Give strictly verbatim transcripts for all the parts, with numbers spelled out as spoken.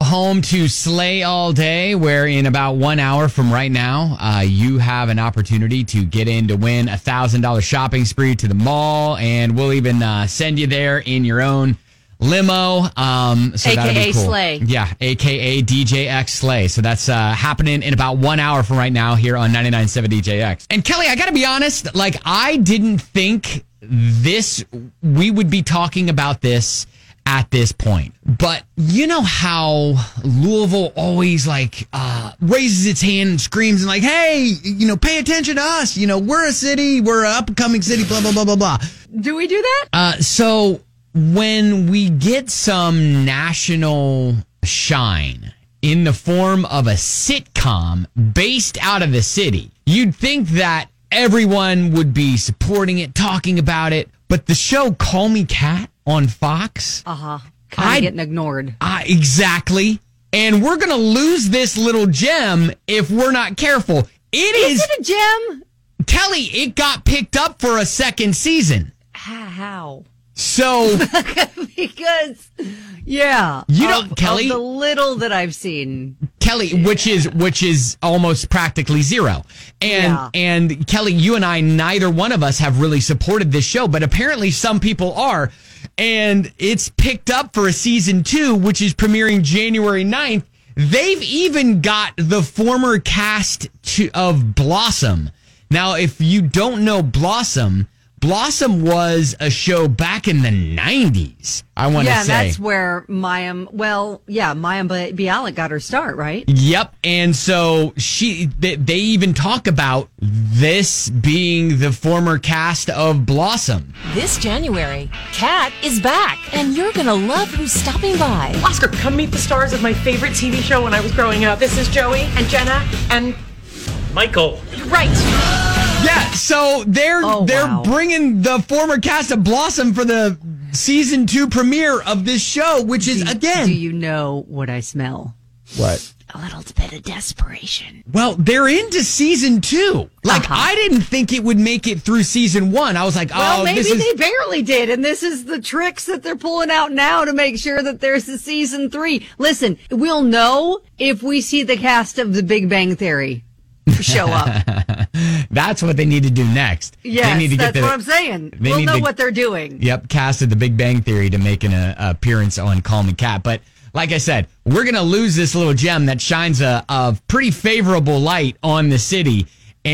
home to Slay All Day, where in about one hour from right now, uh, you have an opportunity to get in to win a one thousand dollars shopping spree to the mall, and we'll even uh, send you there in your own limo. Um, so A K A that'll be cool. Slay. Yeah, A K A D J X Slay. So that's uh, happening in about one hour from right now here on ninety-nine point seven D J X. And Kelly, I got to be honest, like, I didn't think this, we would be talking about this at this point. But you know how Louisville always like uh, raises its hand and screams and like, hey, you know, pay attention to us. You know, we're a city, we're an up-and-coming city, blah, blah, blah, blah, blah. Do we do that? Uh, so when we get some national shine in the form of a sitcom based out of the city, you'd think that everyone would be supporting it, talking about it. But the show Call Me Kat on Fox, Uh-huh. Kind of getting ignored. Uh, exactly. And we're going to lose this little gem if we're not careful. It is, is it a gem? Kelly, it got picked up for a second season. How? So, because, yeah, you know, of, Kelly, of the little that I've seen, Kelly, yeah. which is which is almost practically zero, and yeah. and Kelly, you and I, neither one of us have really supported this show, but apparently some people are, and it's picked up for a season two, which is premiering January ninth. They've even got the former cast to, of Blossom. Now, if you don't know Blossom. Blossom was a show back in the nineties, I want to yeah, say. Yeah, that's where Mayim, well, yeah, Mayim Bialik got her start, right? Yep, and so she, they, they even talk about this being the former cast of Blossom. This January, Kat is back, and you're going to love who's stopping by. Oscar, come meet the stars of my favorite T V show when I was growing up. This is Joey and Jenna and Michael. Right. Yeah, so they're oh, they're wow. bringing the former cast of Blossom for the season two premiere of this show, which is, do, again... Do you know what I smell? What? A little bit of desperation. Well, they're into season two. Like, uh-huh. I didn't think it would make it through season one. I was like, oh, well, maybe this is... they barely did, and this is the tricks that they're pulling out now to make sure that there's a season three. Listen, we'll know if we see the cast of The Big Bang Theory show up. That's what they need to do next. Yes, they need to that's get the, what I'm saying. We'll know to, what they're doing. Yep, casted The Big Bang Theory to make an uh, appearance on Call Me Kat. But like I said, we're going to lose this little gem that shines a, a pretty favorable light on the city.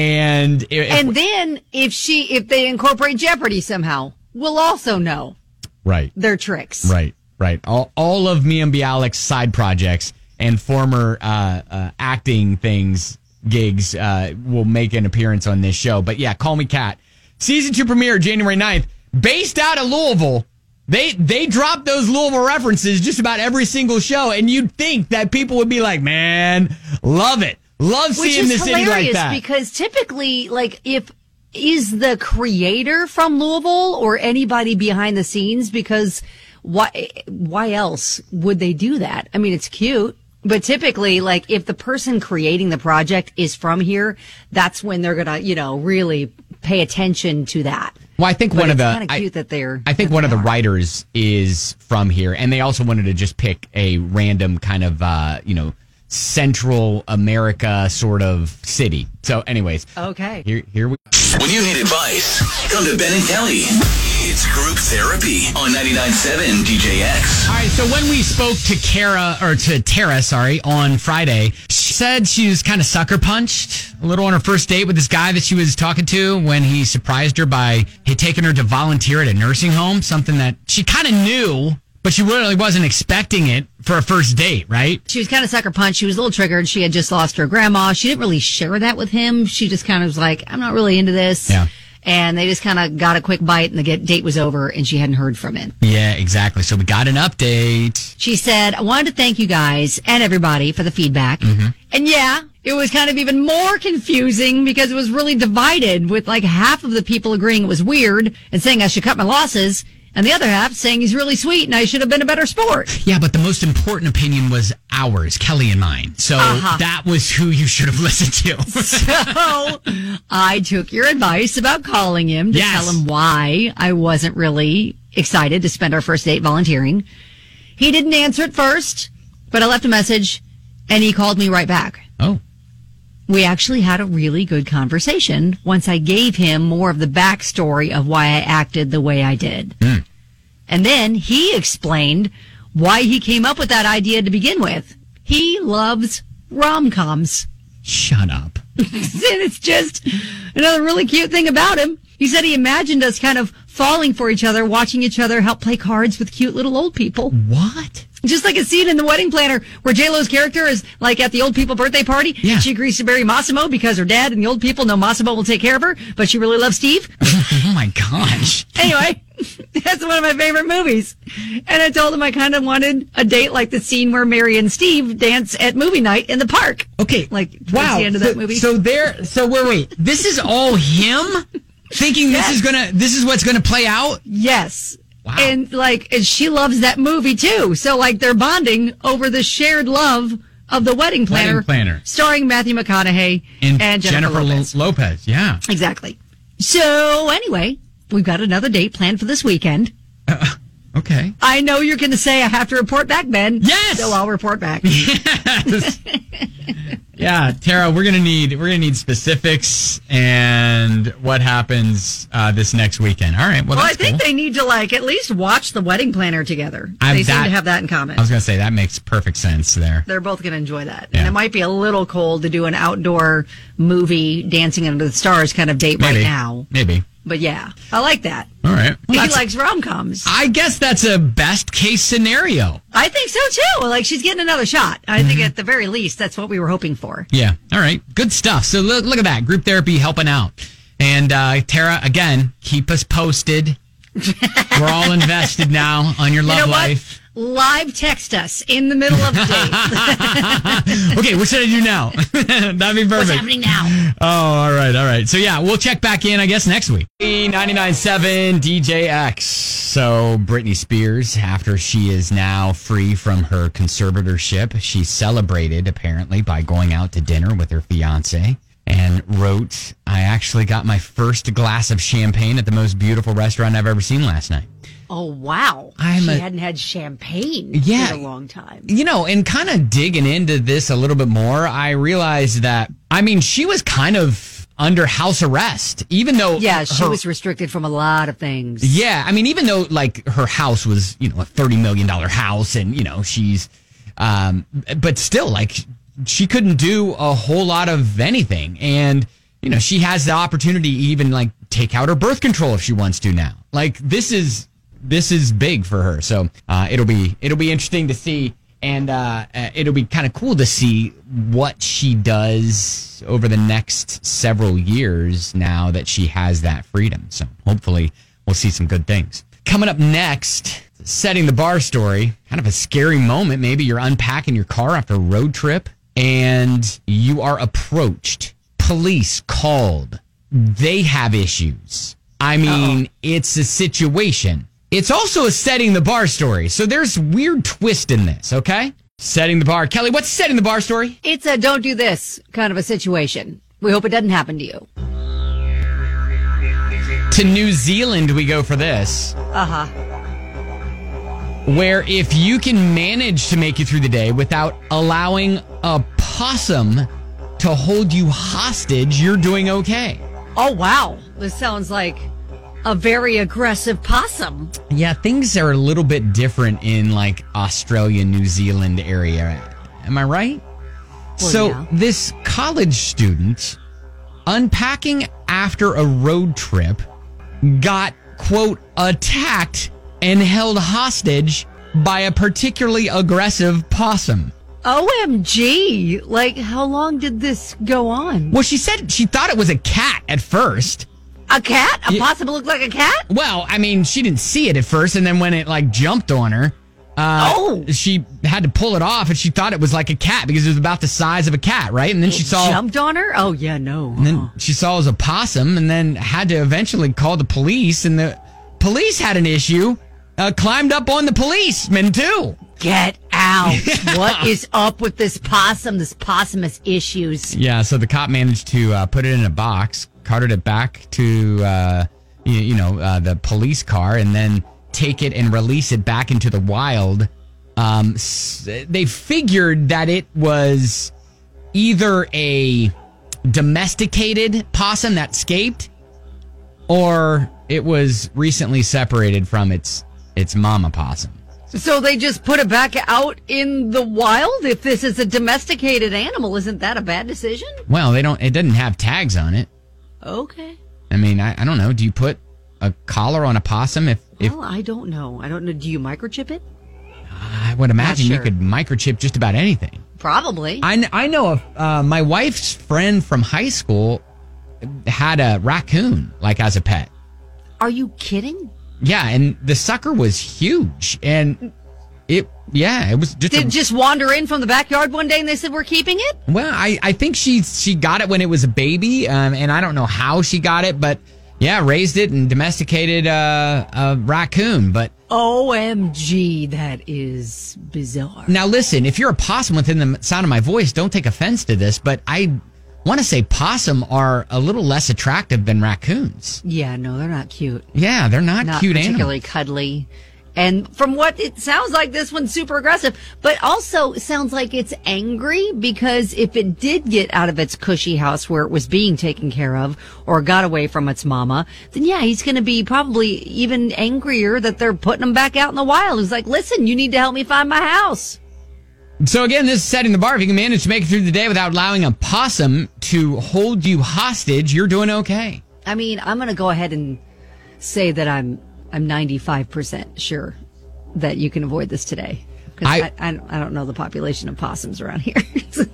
And if, and then if she if they incorporate Jeopardy somehow, we'll also know right their tricks. Right, right. All, all of Mayim Bialik's side projects and former uh, uh, acting things gigs uh, will make an appearance on this show. But yeah, Call Me Kat. Season two premiere January ninth. Based out of Louisville. They they drop those Louisville references just about every single show. And you'd think that people would be like, man, love it. Love seeing the city like that. Because typically, like, if is the creator from Louisville or anybody behind the scenes? Because why why else would they do that? I mean, it's cute. But typically, like, if the person creating the project is from here, that's when they're going to, you know, really pay attention to that. Well, I think but one it's of the kind of cute I, that they're. I think that one of the are. writers is from here, and they also wanted to just pick a random kind of, uh, you know, Central America sort of city. So, anyways, okay, here here we. When you need advice, come to Ben and Kelly. It's group therapy on ninety-nine point seven D J X. All right, so when we spoke to Kara, or to Tara, sorry, on Friday, she said she was kind of sucker punched a little on her first date with this guy that she was talking to when he surprised her by hey, taking her to volunteer at a nursing home, something that she kind of knew, but she really wasn't expecting it for a first date, right? She was kind of sucker punched. She was a little triggered. She had just lost her grandma. She didn't really share that with him. She just kind of was like, I'm not really into this. Yeah. And they just kind of got a quick bite and the date was over and she hadn't heard from him. Yeah, exactly. So we got an update. She said, I wanted to thank you guys and everybody for the feedback. Mm-hmm. And yeah, it was kind of even more confusing because it was really divided with like half of the people agreeing it was weird and saying I should cut my losses. And the other half saying he's really sweet and I should have been a better sport. Yeah, but the most important opinion was ours, Kelly and mine. So uh-huh. that was who you should have listened to. So I took your advice about calling him to yes. tell him why I wasn't really excited to spend our first date volunteering. He didn't answer at first. But I left a message, and he called me right back. Oh. We actually had a really good conversation once I gave him more of the backstory of why I acted the way I did. Mm. And then he explained why he came up with that idea to begin with. He loves rom-coms. Shut up. And it's just another really cute thing about him. He said he imagined us kind of falling for each other, watching each other help play cards with cute little old people. What? Just like a scene in The Wedding Planner where J-Lo's character is like at the old people birthday party. Yeah. She agrees to marry Massimo because her dad and the old people know Massimo will take care of her, but she really loves Steve. Oh my gosh. Anyway, that's one of my favorite movies. And I told him I kind of wanted a date like the scene where Mary and Steve dance at movie night in the park. Okay. Like, towards wow. the end of so, that movie. So there, so wait, wait, this is all him thinking Yes. this is gonna, this is what's gonna play out? Yes. Wow. And like, and she loves that movie too. So like, they're bonding over the shared love of The Wedding Planner. Wedding Planner. Starring Matthew McConaughey And, and, Jennifer, Jennifer Lopez. Lo- Lopez. Yeah. Exactly. So anyway, we've got another date planned for this weekend. Uh, okay. I know you're going to say I have to report back, Ben. Yes! So I'll report back. Yes. Yeah, Tara, we're gonna need we're gonna need specifics and what happens uh, this next weekend. All right. Well, Well, I that's think cool. they need to like at least watch The Wedding Planner together. I- they seem that- to have that in common. I was gonna say that makes perfect sense there. They're both going to enjoy that. Yeah. And it might be a little cold to do an outdoor movie, Dancing Under the Stars kind of date Maybe. right now. Maybe. But yeah, I like that. All right. Well, he that's- likes rom-coms. I guess that's a best case scenario. I think so too. Like she's getting another shot. I think at the very least, that's what we were hoping for. Yeah. All right. Good stuff. So look, look at that. Group therapy helping out. And uh, Tara, again, keep us posted. We're all invested now on your love You know what? life. Live text us in the middle of the date. Okay, what should I do now? That'd be perfect. What's happening now? Oh, all right, all right. So, yeah, we'll check back in, I guess, next week. ninety-nine point seven D J X. So, Britney Spears, after she is now free from her conservatorship, she celebrated, apparently, by going out to dinner with her fiance and wrote, I actually got my first glass of champagne at the most beautiful restaurant I've ever seen last night. Oh, wow. I'm she a- hadn't had champagne Yeah. in a long time. You know, and kind of digging into this a little bit more, I realized that, I mean, she was kind of under house arrest, even though. Yeah, she her- was restricted from a lot of things. Yeah, I mean, even though, like, her house was, you know, a thirty million dollars house and, you know, she's, um, but still, like, she couldn't do a whole lot of anything. And, you know, she has the opportunity to even, like, take out her birth control if she wants to now. Like, this is. This is big for her, so uh, it'll be it'll be interesting to see, and uh, uh, it'll be kind of cool to see what she does over the next several years now that she has that freedom. So hopefully we'll see some good things. Coming up next, setting the bar story, kind of a scary moment. Maybe you're unpacking your car after a road trip and you are approached. Police called. They have issues. I mean, Uh-oh. It's a situation. It's also a setting the bar story. So there's weird twist in this, okay? Setting the bar. Kelly, what's setting the bar story? It's a don't do this kind of a situation. We hope it doesn't happen to you. To New Zealand we go for this. Uh-huh. Where if you can manage to make it through the day without allowing a possum to hold you hostage, you're doing okay. Oh, wow. This sounds like a very aggressive possum. Yeah, things are a little bit different in like Australia, New Zealand area. Am I right? Well, so yeah. This college student unpacking after a road trip got, quote, attacked and held hostage by a particularly aggressive possum. O M G. Like, how long did this go on? Well, she said she thought it was a cat at first. A cat? A Yeah. possum looked like a cat? Well, I mean, she didn't see it at first, and then when it, like, jumped on her, uh, Oh. she had to pull it off, and she thought it was like a cat because it was about the size of a cat, right? And then she saw... Jumped on her? Oh, yeah, no. And then she saw it was a possum, and then had to eventually call the police, and the police had an issue, uh, climbed up on the policeman, too. Get out. What is up with this possum? This possum has issues. Yeah, so the cop managed to uh, put it in a box, carted it back to, uh, you, you know, uh, the police car, and then take it and release it back into the wild um, s- they figured that it was either a domesticated possum that escaped, or it was recently separated from its its mama possum. So they just put it back out in the wild? If this is a domesticated animal, isn't that a bad decision? Well, they don't. It doesn't have tags on it. Okay. I mean, I, I don't know. Do you put a collar on a possum? If if Well, I don't know. I don't know. Do you microchip it? I would imagine Not you sure. could microchip just about anything. Probably. I, kn- I know of uh, my wife's friend from high school had a raccoon like as a pet. Are you kidding? Yeah, and the sucker was huge, and it yeah, it was just Did a, it just wander in from the backyard one day and they said, we're keeping it? well, I, I think she she got it when it was a baby, um, and I don't know how she got it, but yeah, raised it and domesticated uh, a raccoon. But O M G, that is bizarre. now listen, if you're a possum within the sound of my voice, don't take offense to this, but I want to say possum are a little less attractive than raccoons. Yeah, no, they're not cute. Yeah, they're not, Not cute particularly animals. cuddly. And from what it sounds like, this one's super aggressive, but also it sounds like it's angry because if it did get out of its cushy house where it was being taken care of or got away from its mama, then yeah, he's going to be probably even angrier that they're putting him back out in the wild. He's like, listen, you need to help me find my house. So again, this is setting the bar. If you can manage to make it through the day without allowing a possum to hold you hostage, you're doing okay. I mean, I'm going to go ahead and say that I'm I'm ninety-five percent sure that you can avoid this today. Because I- I, I, don't- I don't know the population of possums around here.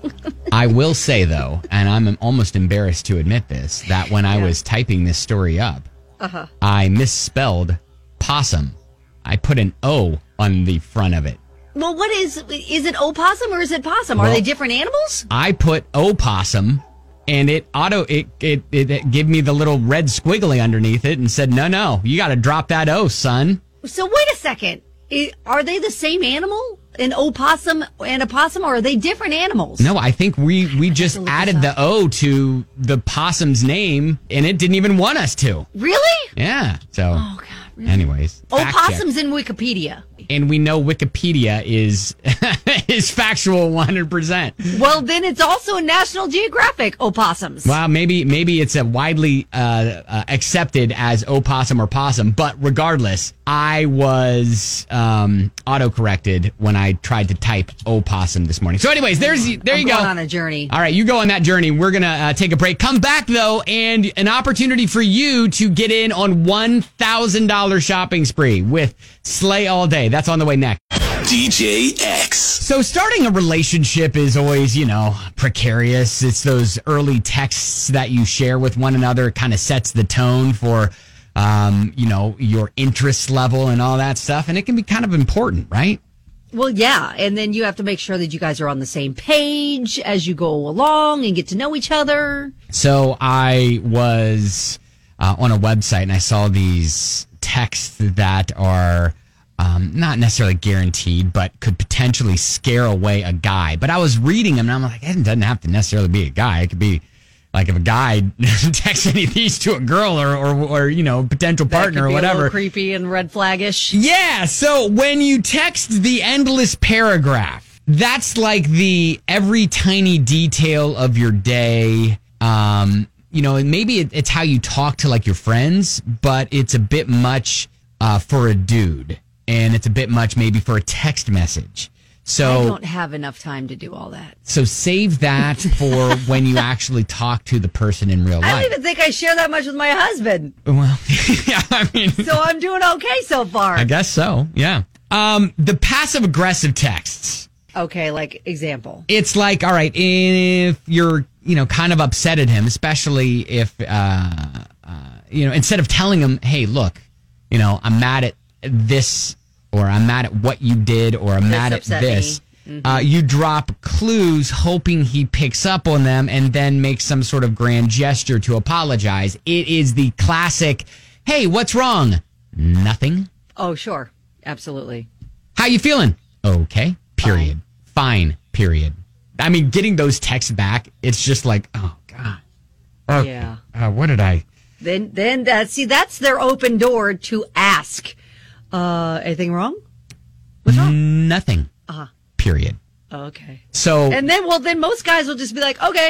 I will say, though, and I'm almost embarrassed to admit this, that when I was typing this story up, uh-huh. I misspelled possum. I put an O on the front of it. Well, what is, is it opossum or is it possum? Are Well- they different animals? I put opossum, and it auto it it it, it gave me the little red squiggly underneath it and said, "No, no, you got to drop that O, son." So wait a second. I- Are they the same animal? An opossum and a possum, or are they different animals? No, I think we we just to look added this the up. O to the possum's name, and it didn't even want us to. Really? Yeah. So, Oh, God. Really? anyways, fact check. Opossum's in Wikipedia. And we know Wikipedia is is factual one hundred percent. Well, then it's also in National Geographic, opossums. Well, maybe maybe it's a widely uh, uh, accepted as opossum or possum, but regardless, I was um, auto-corrected when I tried to type opossum this morning. So anyways, there's there I'm you going go. on a journey. All right, you go on that journey. We're going to uh, take a break. Come back, though, and an opportunity for you to get in on one thousand dollars shopping spree with Slay All Day. That's on the way next. D J X. So starting a relationship is always, you know, precarious. It's those early texts that you share with one another. It kind of sets the tone for, um, you know, your interest level and all that stuff. And it can be kind of important, right? Well, yeah, and then you have to make sure that you guys are on the same page as you go along and get to know each other. So I was uh, on a website and I saw these texts that are um, not necessarily guaranteed, but could potentially scare away a guy. But I was reading them and I'm like, it doesn't have to necessarily be a guy. It could be like if a guy texts any of these to a girl or, or, or you know, potential That partner could or be a little whatever. creepy and red flaggish. Yeah, so when you text the endless paragraph, that's like the every tiny detail of your day. Um, you know, and maybe it, it's how you talk to like your friends, but it's a bit much uh, for a dude, and it's a bit much maybe for a text message. I So, don't have enough time to do all that. so save that for when you actually talk to the person in real I life. don't even think I share that much with my husband. Well, yeah, I mean, So I'm doing okay so far. I guess so. Yeah. Um, the passive aggressive texts. Okay, like example. It's like, all right, if you're, you know, kind of upset at him, especially if, uh, uh, you know, instead of telling him, hey, look, you know, I'm mad at this, or I'm mad at what you did, or I'm This mad at upset this, me. uh, you drop clues hoping he picks up on them and then makes some sort of grand gesture to apologize. It is the classic, hey, what's wrong? Nothing. Oh, sure. Absolutely. How you feeling? Okay. Period. Fine. Period. I mean, getting those texts back, it's just like, oh God. Okay. Yeah. Uh, what did I? Then, then that, see, that's their open door to ask. Uh, anything wrong? What's wrong? Nothing. Uh-huh. Period. Okay. So and then, well, then most guys will just be like, okay.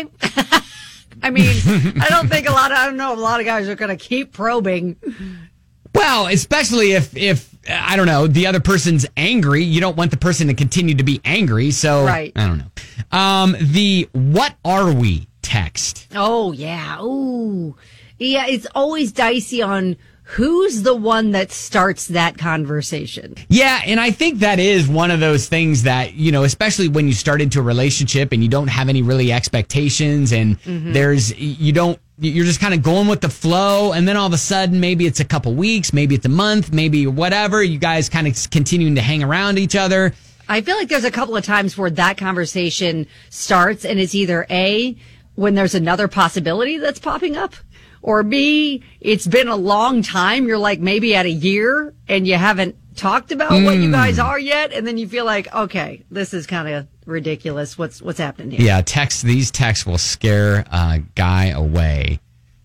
I mean, I don't think a lot of, I don't know, a lot of guys are going to keep probing. Well, especially if, if, I don't know, the other person's angry. You don't want the person to continue to be angry. So, right. I don't know. Um, the what are we text. Oh, yeah. Ooh. Yeah, it's always dicey on who's the one that starts that conversation. Yeah, and I think that is one of those things that, you know, especially when you start into a relationship and you don't have any really expectations and mm-hmm. there's, you don't, you're just kind of going with the flow. And then all of a sudden, maybe it's a couple weeks, maybe it's a month, maybe whatever. You guys kind of continuing to hang around each other. I feel like there's a couple of times where that conversation starts and it's either A, when there's another possibility that's popping up, or B, it's been a long time. You're like maybe at a year and you haven't talked about mm. what you guys are yet. And then you feel like, okay, this is kind of ridiculous. What's, what's happening here? Yeah. Text, these texts will scare a guy away.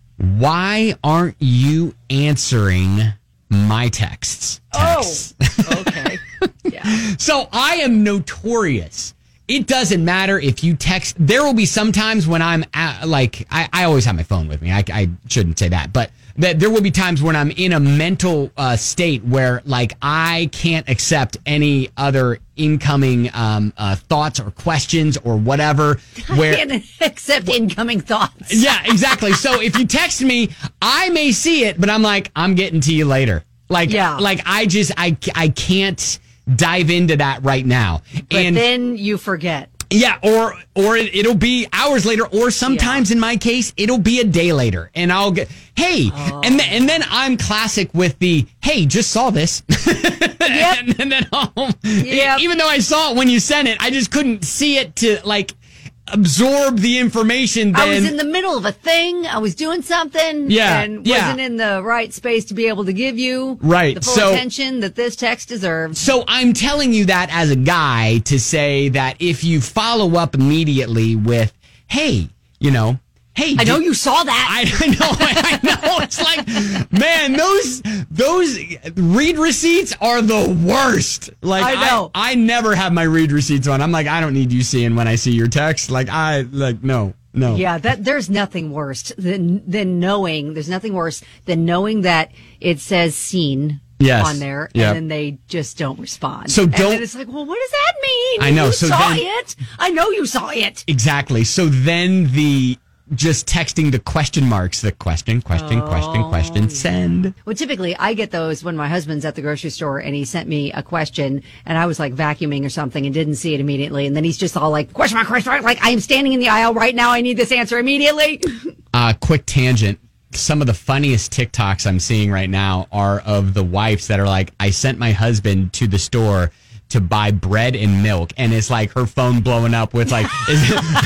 Why aren't you answering my texts? Texts. Oh, okay. Yeah. So I am notorious. It doesn't matter if you text. There will be some times when I'm at, like, I, I always have my phone with me. I, I shouldn't say that, but that there will be times when I'm in a mental uh, state where, like, I can't accept any other incoming um, uh, thoughts or questions or whatever. Where, I can't accept incoming thoughts. Yeah, exactly. So if you text me, I may see it, but I'm like, I'm getting to you later. Like, yeah. like I just, I, I can't dive into that right now. But and then you forget. Yeah, or or it, it'll be hours later, or sometimes yeah. in my case, it'll be a day later, and I'll get, hey, oh. and th- and then I'm classic with the, hey, just saw this, yep. and, and then oh, yep. even though I saw it when you sent it, I just couldn't see it to like absorb the information. Then. I was in the middle of a thing. I was doing something. Yeah, and yeah. wasn't in the right space to be able to give you right. the full so, attention that this text deserves. So I'm telling you that as a guy to say that if you follow up immediately with, hey, you know, hey, I know did, you saw that. I, I know, I know. It's like, man, those those read receipts are the worst. Like, I know. I, I never have my read receipts on. I'm like, I don't need you seeing when I see your text. Like, I like no, no. Yeah, that there's nothing worse than than knowing. There's nothing worse than knowing that it says seen. Yes. On there, and yep. then they just don't respond. So don't. And then it's like, well, what does that mean? I know. You so saw then, it. I know you saw it. Exactly. So then the. Just texting the question marks, the question, question, oh, question, question, send. Well, typically I get those when my husband's at the grocery store and he sent me a question and I was like vacuuming or something and didn't see it immediately. And then he's just all like, question mark, question mark, like I am standing in the aisle right now. I need this answer immediately. Uh, quick tangent. Some of the funniest TikToks I'm seeing right now are of the wives that are like, I sent my husband to the store to buy bread and milk, and it's like her phone blowing up with like, is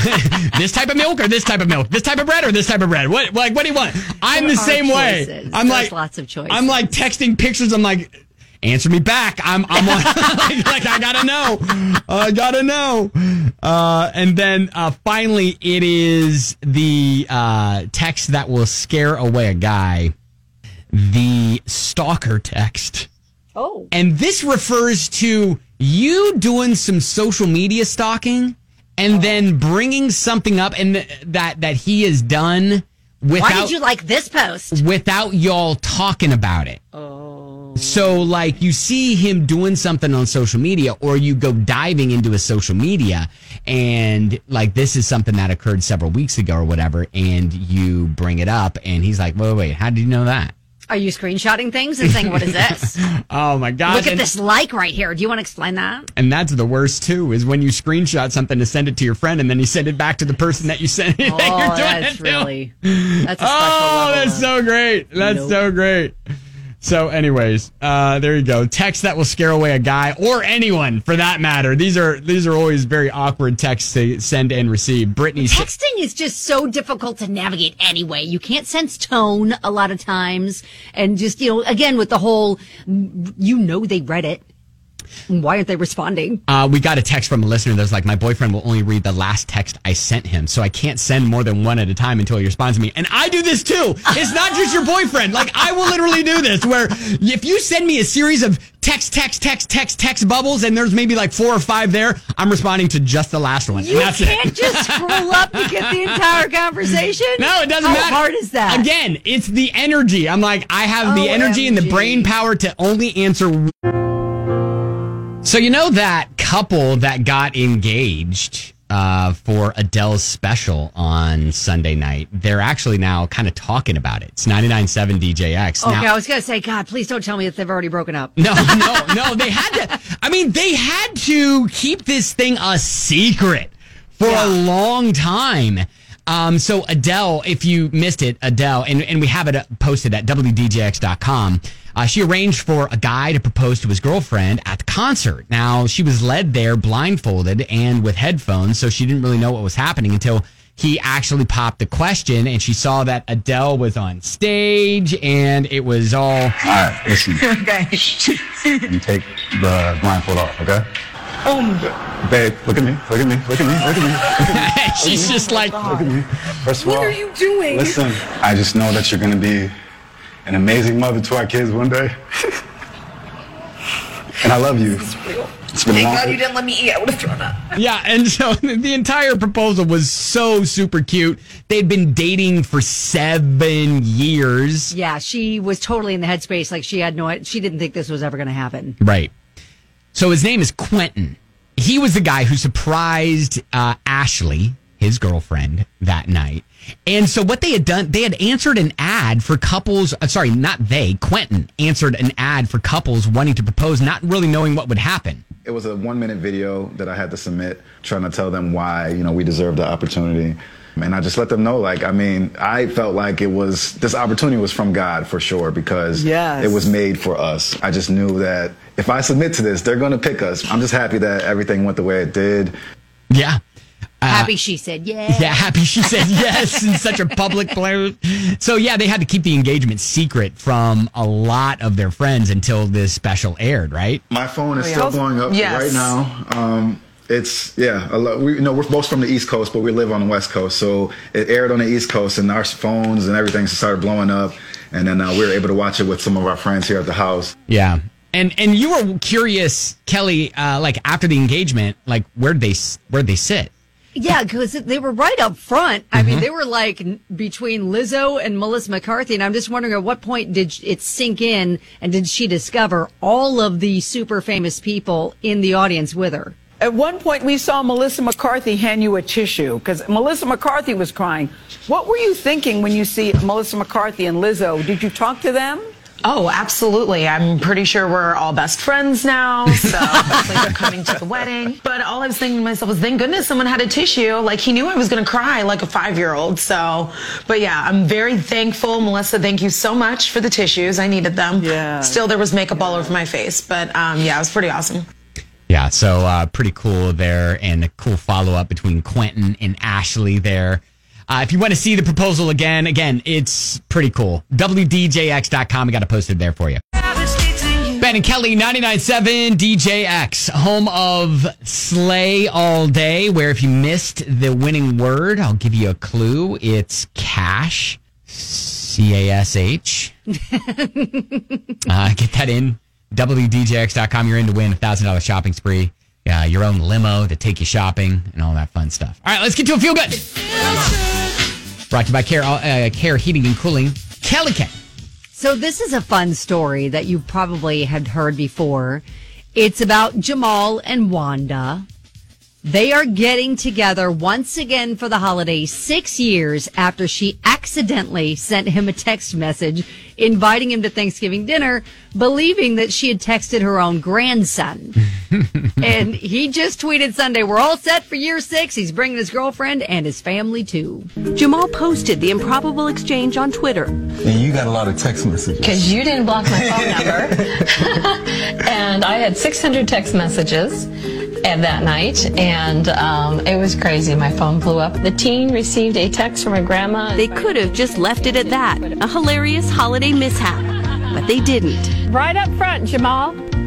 it this type of milk or this type of milk, this type of bread or this type of bread? What like what do you want? I'm there the same choices. way. I'm There's like lots of choices. I'm like texting pictures. I'm like, answer me back. I'm I'm on, like, like I gotta know. I gotta know. Uh, and then uh, finally, it is the uh, text that will scare away a guy. The stalker text. Oh. And this refers to you doing some social media stalking and oh. then bringing something up and th- that that he has done without. Why did you like this post? Without y'all talking about it. Oh. So like you see him doing something on social media, or you go diving into his social media and like this is something that occurred several weeks ago or whatever, and you bring it up and he's like, wait, wait, wait, how did you know that? Are you screenshotting things and saying, what is this? Oh, my God. Look at and, this like right here. Do you want to explain that? And that's the worst, too, is when you screenshot something to send it to your friend and then you send it back to the person that you sent it. Oh, that you're doing that's it really, that's a special Oh, level that's of, so great. That's nope. so great. So anyways, uh, there you go. Text that will scare away a guy or anyone for that matter. These are these are always very awkward texts to send and receive. Brittany, texting is just so difficult to navigate anyway. You can't sense tone a lot of times. And just, you know, again, with the whole, you know, they read it. Why aren't they responding? Uh, we got a text from a listener that's like, my boyfriend will only read the last text I sent him, so I can't send more than one at a time until he responds to me. And I do this too. It's not just your boyfriend. Like, I will literally do this, where if you send me a series of text, text, text, text, text bubbles, and there's maybe like four or five there, I'm responding to just the last one. You and that's can't it. just scroll up to get the entire conversation. No, it doesn't How matter. How hard is that? Again, it's the energy. I'm like, I have the O M G. energy and the brain power to only answer. So you know that couple that got engaged uh, for Adele's special on Sunday night? They're actually now kind of talking about it. It's ninety-nine point seven D J X. Okay, Now, I was going to say, God, please don't tell me that they've already broken up. no, no, no. They had to. I mean, they had to keep this thing a secret for Yeah. a long time. Um, so Adele, if you missed it, Adele, and, and we have it posted at W D J X dot com. Uh, she arranged for a guy to propose to his girlfriend at the concert. Now, she was led there blindfolded and with headphones, so she didn't really know what was happening until he actually popped the question, and she saw that Adele was on stage, and it was all... All right, listen. Okay. You take the blindfold off, okay? Um, Babe, look at me, look at me, look at me, look at me. She's just like... Look at me. First of what all, are you doing? listen, I just know that you're going to be an amazing mother to our kids one day. And I love you. This is real. It's been Thank long. God you didn't let me eat. I would have thrown up. Yeah, and so the entire proposal was so super cute. They'd been dating for seven years. Yeah, she was totally in the headspace. Like she had no, she didn't think this was ever going to happen. Right. So his name is Quentin. He was the guy who surprised uh, Ashley, his girlfriend, that night. And so what they had done, they had answered an ad for couples. Uh, sorry, not they. Quentin answered an ad for couples wanting to propose, not really knowing what would happen. It was a one-minute video that I had to submit, trying to tell them why, you know, we deserve the opportunity. And I just let them know, like, I mean, I felt like it was, this opportunity was from God for sure, because Yes. it was made for us. I just knew that if I submit to this, they're going to pick us. I'm just happy that everything went the way it did. Yeah. Uh, Happy she said yes. Yeah, happy she said yes in such a public place. So, yeah, they had to keep the engagement secret from a lot of their friends until this special aired, right? My phone is Oh, yeah. still blowing up Yes. right now. Um, it's, yeah, a lot, we, you know, we're both from the East Coast, but we live on the West Coast. So it aired on the East Coast, and our phones and everything started blowing up. And then uh, we were able to watch it with some of our friends here at the house. Yeah. And and you were curious, Kelly, uh, like after the engagement, like where'd they, where'd they sit? Yeah, because they were right up front. I mean, they were like n- between Lizzo and Melissa McCarthy. And I'm just wondering at what point did it sink in and did she discover all of the super famous people in the audience with her? At one point, we saw Melissa McCarthy hand you a tissue because Melissa McCarthy was crying. What were you thinking when you see Melissa McCarthy and Lizzo? Did you talk to them? Oh, absolutely. I'm pretty sure we're all best friends now. So hopefully they're coming to the wedding. But all I was thinking to myself was, thank goodness someone had a tissue. Like he knew I was going to cry like a five-year-old. So, but yeah, I'm very thankful. Melissa, thank you so much for the tissues. I needed them. Yeah. Still, there was makeup all over my face. But um, yeah, it was pretty awesome. Yeah, so uh, pretty cool there, and a cool follow-up between Quentin and Ashley there. Uh, if you want to see the proposal again, again, it's pretty cool. W D J X dot com, we got it posted there for you. Ben and Kelly, ninety-nine point seven D J X, home of Slay All Day, where if you missed the winning word, I'll give you a clue. It's cash, C A S H. uh, get that in. W D J X dot com, you're in to win a one thousand dollars shopping spree, uh, your own limo to take you shopping, and all that fun stuff. All right, let's get to a Feel Good. Brought to you by Care, uh, Care Heating and Cooling. Kelly K. So this is a fun story that you probably had heard before. It's about Jamal and Wanda. They are getting together once again for the holidays, six years after she accidentally sent him a text message inviting him to Thanksgiving dinner, believing that she had texted her own grandson. And he just tweeted Sunday, we're all set for year six. He's bringing his girlfriend and his family too. Jamal posted the improbable exchange on Twitter. And you got a lot of text messages. Because you didn't block my phone number. And I had six hundred text messages at that night, and um, it was crazy. My phone blew up. The teen received a text from her grandma. They could have just left it at that, a hilarious holiday mishap, but they didn't. Right up front, Jamal.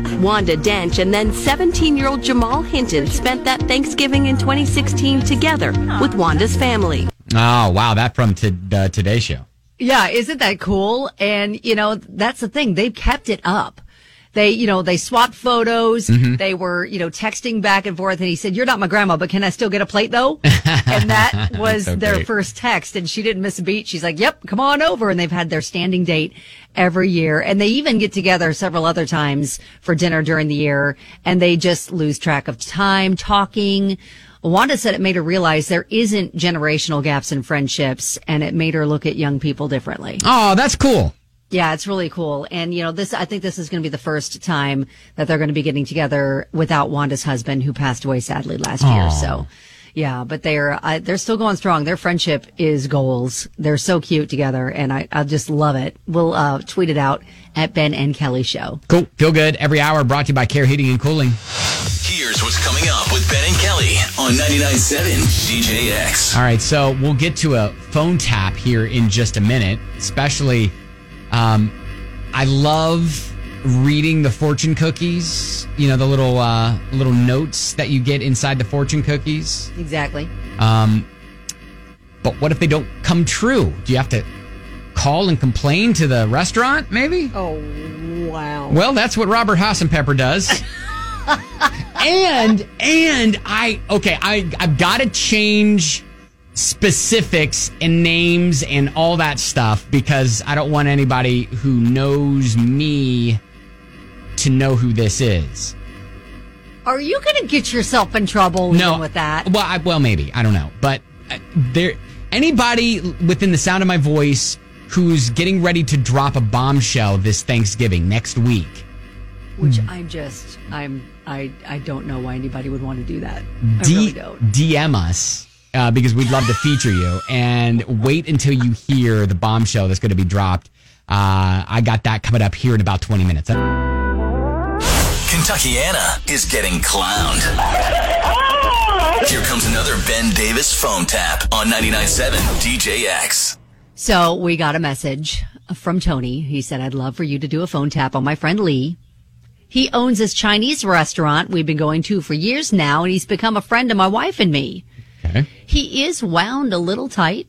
Wanda Dench and then seventeen-year-old Jamal Hinton spent that Thanksgiving in twenty sixteen together with Wanda's family. Oh, wow. That from t- uh, Today's Show. Yeah, isn't that cool? And, you know, that's the thing. They've kept it up. They, you know, they swapped photos. Mm-hmm. They were, you know, texting back and forth. And he said, "You're not my grandma, but can I still get a plate, though?" And that was so their great. First text. And she didn't miss a beat. She's like, "Yep, come on over." And they've had their standing date every year. And they even get together several other times for dinner during the year. And they just lose track of time talking. Wanda said it made her realize there isn't generational gaps in friendships. And it made her look at young people differently. Oh, that's cool. Yeah, it's really cool. And, you know, this, I think this is going to be the first time that they're going to be getting together without Wanda's husband, who passed away sadly last Aww. year. So, yeah, but they're, uh, they're still going strong. Their friendship is goals. They're so cute together, and I, I just love it. We'll, uh, tweet it out at Ben and Kelly Show. Cool. Feel good every hour, brought to you by Care Heating and Cooling. Here's what's coming up with Ben and Kelly on ninety-nine point seven D J X. All right, so we'll get to a phone tap here in just a minute, especially, um, I love reading the fortune cookies, you know, the little uh, little notes that you get inside the fortune cookies. Exactly. Um, but what if they don't come true? Do you have to call and complain to the restaurant, maybe? Oh, wow. Well, that's what Robert Hassenpepper does. and, and I, okay, I, I've got to change specifics and names and all that stuff because I don't want anybody who knows me to know who this is. Are you going to get yourself in trouble no, with that? Well, I, well, maybe. I don't know. But uh, there, anybody within the sound of my voice who's getting ready to drop a bombshell this Thanksgiving next week. Which I'm just, I'm, I, I don't know why anybody would want to do that. I D- really don't. D M us. Uh, because we'd love to feature you, and wait until you hear the bombshell that's going to be dropped. Uh, I got that coming up here in about twenty minutes. Kentuckiana is getting clowned. Here comes another Ben Davis phone tap on ninety-nine point seven D J X. So we got a message from Tony. He said, "I'd love for you to do a phone tap on my friend Lee. He owns this Chinese restaurant we've been going to for years now, and he's become a friend of my wife and me. Okay. He is wound a little tight,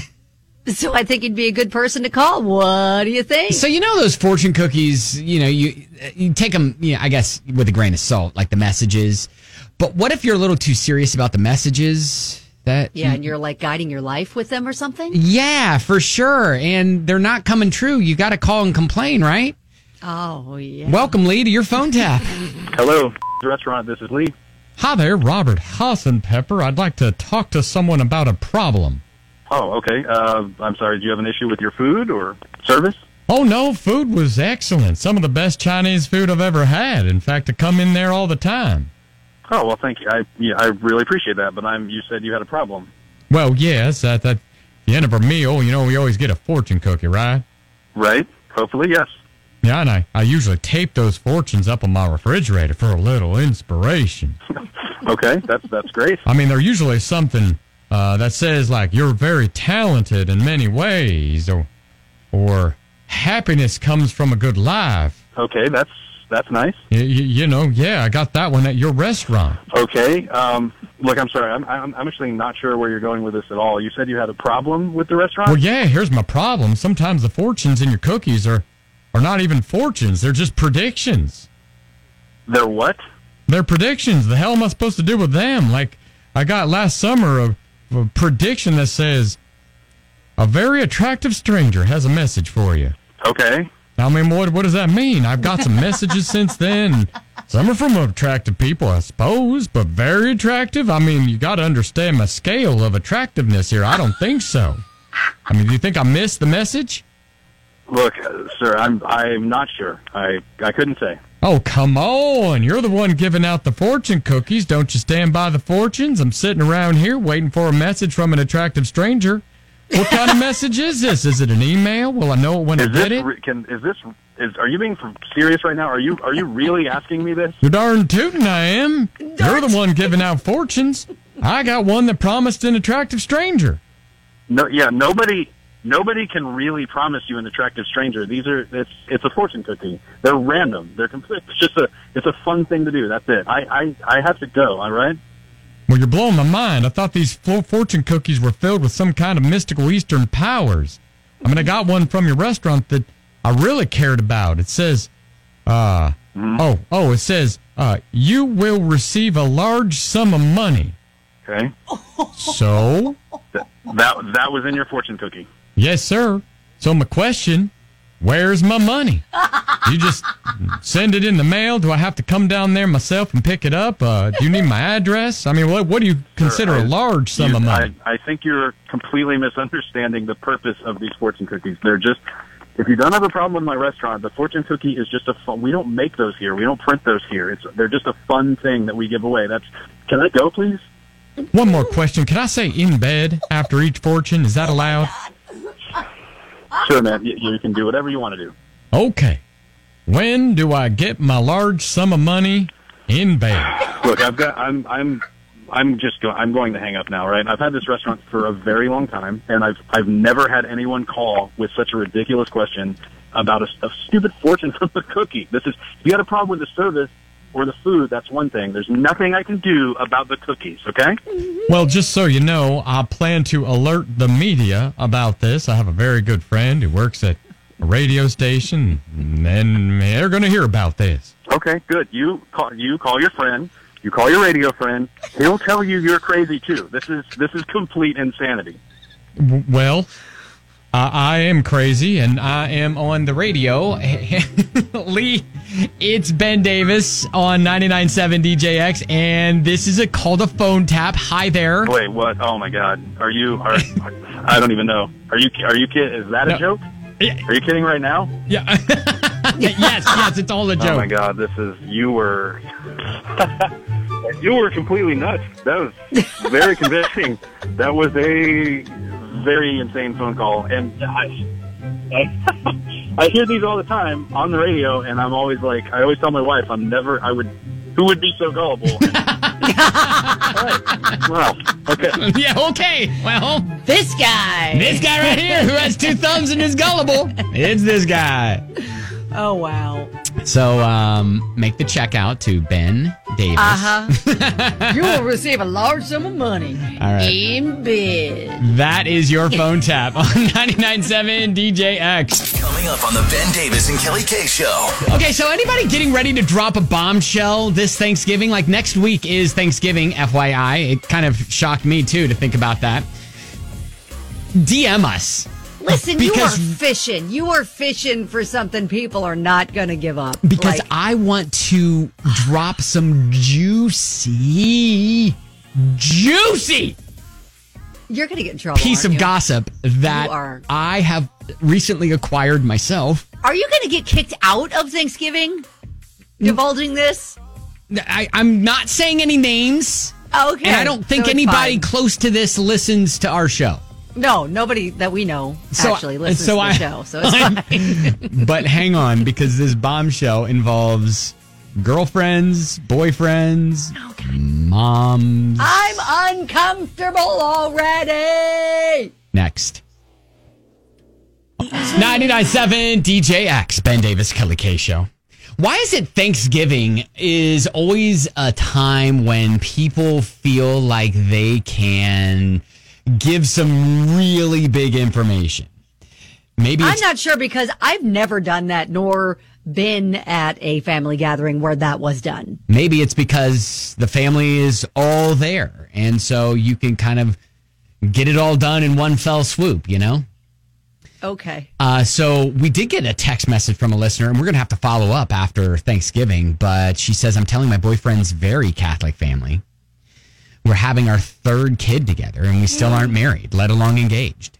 so I think he'd be a good person to call. What do you think?" So, you know those fortune cookies, you know, you you take them, you know, I guess, with a grain of salt, like the messages. But what if you're a little too serious about the messages? That Yeah, you, and you're like guiding your life with them or something? Yeah, for sure. And they're not coming true. You got to call and complain, right? Oh, yeah. Welcome, Lee, to your phone tap. Hello, restaurant. This is Lee. Hi there, Robert Hassenpepper. I'd like to talk to someone about a problem. Oh, okay. Uh, I'm sorry, do you have an issue with your food or service? Oh, no, food was excellent. Some of the best Chinese food I've ever had. In fact, I come in there all the time. Oh, well, thank you. I yeah, I really appreciate that, but I'm. you said you had a problem. Well, yes, at, at the end of our meal, you know, we always get a fortune cookie, right? Right. Hopefully, yes. Yeah, and I, I usually tape those fortunes up on my refrigerator for a little inspiration. Okay, that's that's great. I mean, they're usually something uh, that says, like, you're very talented in many ways, or or happiness comes from a good life. Okay, that's that's nice. You, you, you know, yeah, I got that one at your restaurant. Okay, um, look, I'm sorry, I'm, I'm I'm actually not sure where you're going with this at all. You said you had a problem with the restaurant? Well, yeah, here's my problem. Sometimes the fortunes in your cookies are, are not even fortunes. They're just predictions. They're what? They're predictions. The hell am I supposed to do with them? Like, I got last summer a, a prediction that says, a very attractive stranger has a message for you. Okay. I mean, what what does that mean? I've got some messages since then. Some are from attractive people, I suppose, but very attractive? I mean, you got to understand my scale of attractiveness here. I don't think so. I mean, do you think I missed the message? Look, uh, sir, I'm I'm not sure. I I couldn't say. Oh, come on. You're the one giving out the fortune cookies. Don't you stand by the fortunes? I'm sitting around here waiting for a message from an attractive stranger. What kind of message is this? Is it an email? Will I know it when is I get this, it? Can, is this, is, are you being serious right now? Are you are you really asking me this? You're darn tootin' I am. You're the one giving out fortunes. I got one that promised an attractive stranger. No, yeah, nobody, nobody can really promise you an attractive stranger. These are it's it's a fortune cookie. They're random. They're complete. It's just a it's a fun thing to do. That's it. I I, I have to go. All right. Well, you're blowing my mind. I thought these flo- fortune cookies were filled with some kind of mystical Eastern powers. I mean, I got one from your restaurant that I really cared about. It says, uh, mm-hmm. oh, oh, it says, uh, you will receive a large sum of money. Okay. So? That, that, that was in your fortune cookie. Yes, sir. So my question, where's my money? You just send it in the mail? Do I have to come down there myself and pick it up? Uh, do you need my address? I mean, what what do you consider Sir, I, a large sum you, of money? I, I think you're completely misunderstanding the purpose of these fortune cookies. They're just, if you don't have a problem with my restaurant, the fortune cookie is just a fun, we don't make those here. We don't print those here. It's They're just a fun thing that we give away. That's. Can I go, please? One more question. Can I say in bed after each fortune? Is that allowed? Sure, man. You, you can do whatever you want to do. Okay. When do I get my large sum of money in bed? Look, I've got. I'm. I'm. I'm just. Go, I'm going to hang up now, right? I've had this restaurant for a very long time, and I've. I've never had anyone call with such a ridiculous question about a, a stupid fortune from the cookie. This is. If you had a problem with the service or the food, that's one thing. There's nothing I can do about the cookies. Okay? Well, just so you know, I plan to alert the media about this. I have a very good friend who works at a radio station, and they're going to hear about this. Okay, good. You call. You call your friend. You call your radio friend. He'll tell you you're crazy too. This is this is complete insanity. W- well, uh, I am crazy, and I am on the radio. Lee, it's Ben Davis on ninety-nine point seven D J X, and this is a call to phone tap. Hi there. Wait, what? Oh my God, are you? Are, I don't even know. Are you? Are you kidding? Is that a no. joke? Are you kidding right now? Yeah. yes, yes, it's all a joke. Oh my God, this is you were you were completely nuts. That was very convincing. That was a very insane phone call, and I, I, I hear these all the time on the radio, and I'm always like, I always tell my wife, I'm never, I would, who would be so gullible? All right. Well, okay. Yeah, okay. Well, this guy. This guy right here who has two thumbs and is gullible. It's this guy. Oh, wow. So, um, make the check out to Ben Davis. Uh-huh. You will receive a large sum of money All right. in bed. That is your phone tap on ninety-nine point seven D J X. Coming up on the Ben Davis and Kelly K Show. Okay, so anybody getting ready to drop a bombshell this Thanksgiving? Like next week is Thanksgiving, F Y I. It kind of shocked me, too, to think about that. D M us. Listen, because, you are fishing. You are fishing for something people are not going to give up. Because like, I want to drop some juicy, juicy you're going to get in trouble. piece of you? gossip that You are. I have recently acquired myself. Are you going to get kicked out of Thanksgiving divulging this? I, I'm not saying any names. Okay. And I don't think so anybody fine. close to this listens to our show. No, nobody that we know So- actually listens so to the I- show, so it's fine. But hang on, because this bombshell involves girlfriends, boyfriends, moms. I'm uncomfortable already. Next. ninety-nine point seven D J X, Ben Davis, Kelly K Show. Why is it Thanksgiving is always a time when people feel like they can give some really big information? Maybe I'm it's, not sure because I've never done that, nor been at a family gathering where that was done. maybe it's because the family is all there, and so you can kind of get it all done in one fell swoop, you know? Okay. Uh, so we did get a text message from a listener, and we're going to have to follow up after Thanksgiving, but she says, I'm telling my boyfriend's very Catholic family. We're having our third kid together, and we still aren't married, let alone engaged.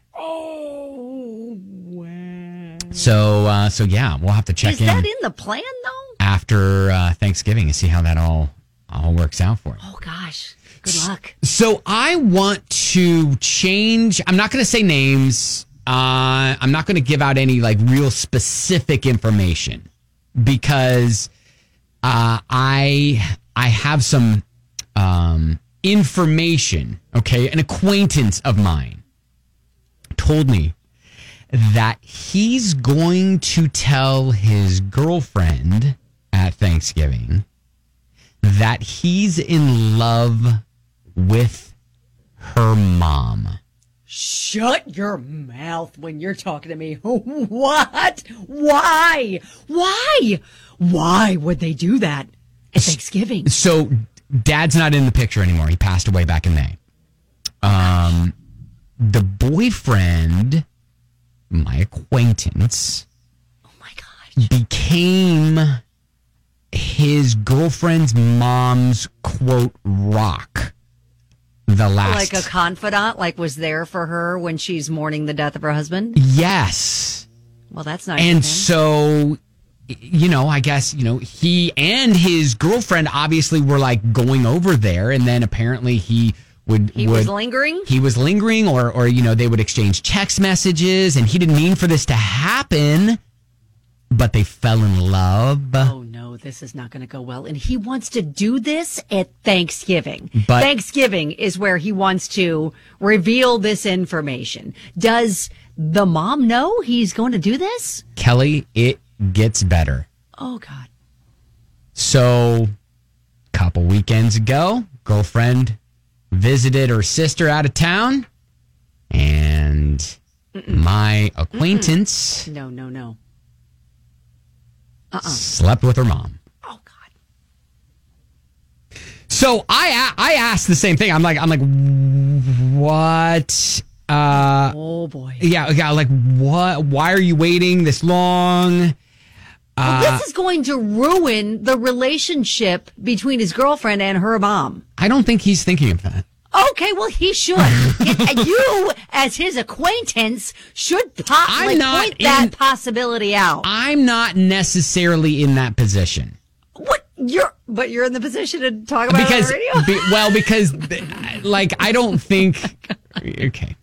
Oh, wow. So, uh, so yeah, we'll have to check Is in that in the plan, though? after uh, Thanksgiving and see how that all all works out for us. Oh, gosh. Good luck. So I want to change. I'm not going to say names. Uh, I'm not going to give out any like real specific information because uh, I I have some um, information. Okay, an acquaintance of mine told me that he's going to tell his girlfriend at Thanksgiving that he's in love with her mom. Shut your mouth when you're talking to me. What? Why? Why? Why would they do that at Thanksgiving? So dad's not in the picture anymore. He passed away back in May. Um, the boyfriend, my acquaintance, oh my gosh, became his girlfriend's mom's quote rock. The last, like a confidant, like was there for her when she's mourning the death of her husband. Yes. Well, that's nice. And so, you know, I guess, you know, he and his girlfriend obviously were like going over there, and then apparently he would he would, was lingering. He was lingering, or or you know, they would exchange text messages, and he didn't mean for this to happen, but they fell in love. Oh no, this is not going to go well. And he wants to do this at Thanksgiving. But Thanksgiving is where he wants to reveal this information. Does the mom know he's going to do this? Kelly, it gets better. Oh God. So, a couple weekends ago, girlfriend visited her sister out of town, and Mm-mm. my acquaintance Mm-mm. no no no Uh-uh. slept with her mom. Oh God! So I I asked the same thing. I'm like I'm like what? Uh, oh boy! Yeah, yeah. Like what? Why are you waiting this long? Uh, well, this is going to ruin the relationship between his girlfriend and her mom. I don't think he's thinking of that. Okay, well, he should. You, as his acquaintance, should possibly point in, that possibility out. I'm not necessarily in that position. What you're, but you're in the position to talk about because, it on the radio. Be, well, because, like, I don't think. Okay.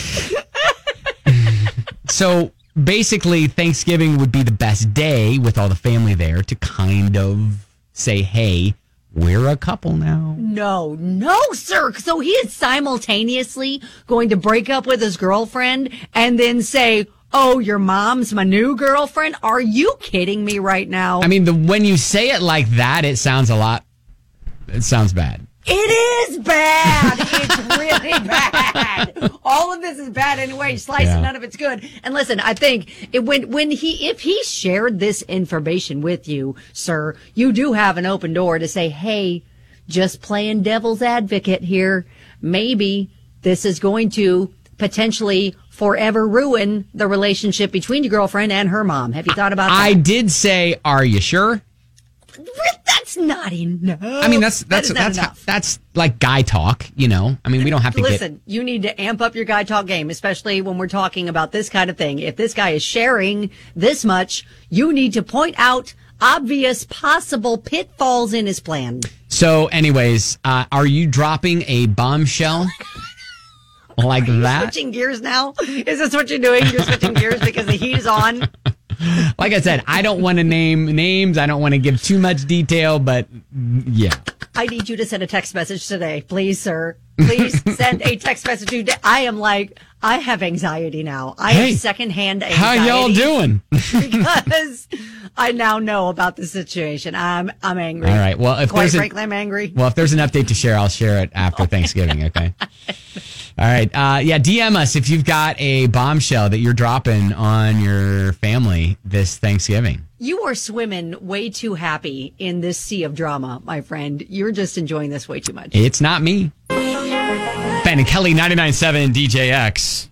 So basically, Thanksgiving would be the best day with all the family there to kind of say, "Hey, we're a couple now." No, no, sir. So he is simultaneously going to break up with his girlfriend and then say, "Oh, your mom's my new girlfriend." Are you kidding me right now? I mean, the when you say it like that, it sounds a lot. It sounds bad. It is bad. It's really bad. All of this is bad anyway. Slice Yeah. and none of it's good. And listen, I think it, when when he if he shared this information with you, sir, you do have an open door to say, "Hey, just playing devil's advocate here. Maybe this is going to potentially forever ruin the relationship between your girlfriend and her mom." Have you thought about that? I did say, "Are you sure?" That's not enough. I mean, that's that's That is not that's enough. that's like guy talk, you know. I mean, we don't have to Listen, get. you need to amp up your guy talk game, especially when we're talking about this kind of thing. If this guy is sharing this much, you need to point out obvious possible pitfalls in his plan. So, anyways, uh, are you dropping a bombshell like Are you that? switching gears now? Is this what you're doing? You're switching gears because the heat is on? Like I said, I don't want to name names. I don't want to give too much detail, but yeah. I need you to send a text message today, please, sir. Please send a text message today. I am like, I have anxiety now. I Hey, have secondhand How anxiety. y'all doing? Because I now know about the situation. I'm I'm angry. All right. Well, if Quite there's a- frankly, I'm angry. Well, if there's an update to share, I'll share it after Thanksgiving, okay? All right. Uh, yeah, D M us if you've got a bombshell that you're dropping on your family this Thanksgiving. You are swimming way too happy in this sea of drama, my friend. You're just enjoying this way too much. It's not me. Ben and Kelly, ninety-nine point seven D J X.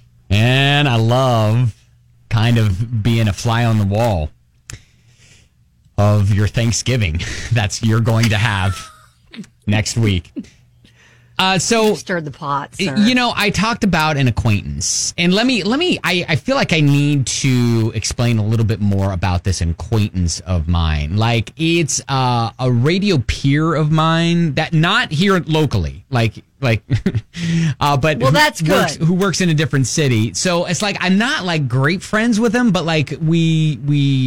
And I love kind of being a fly on the wall of your Thanksgiving that's you're going to have next week. Uh, so You stirred the pot, sir. You know, I talked about an acquaintance, and let me let me. I, I feel like I need to explain a little bit more about this acquaintance of mine. Like it's uh, a radio peer of mine that not here locally, like like, uh, but Well, who that's works, good. who works in a different city. So it's like I'm not like great friends with him, but like we we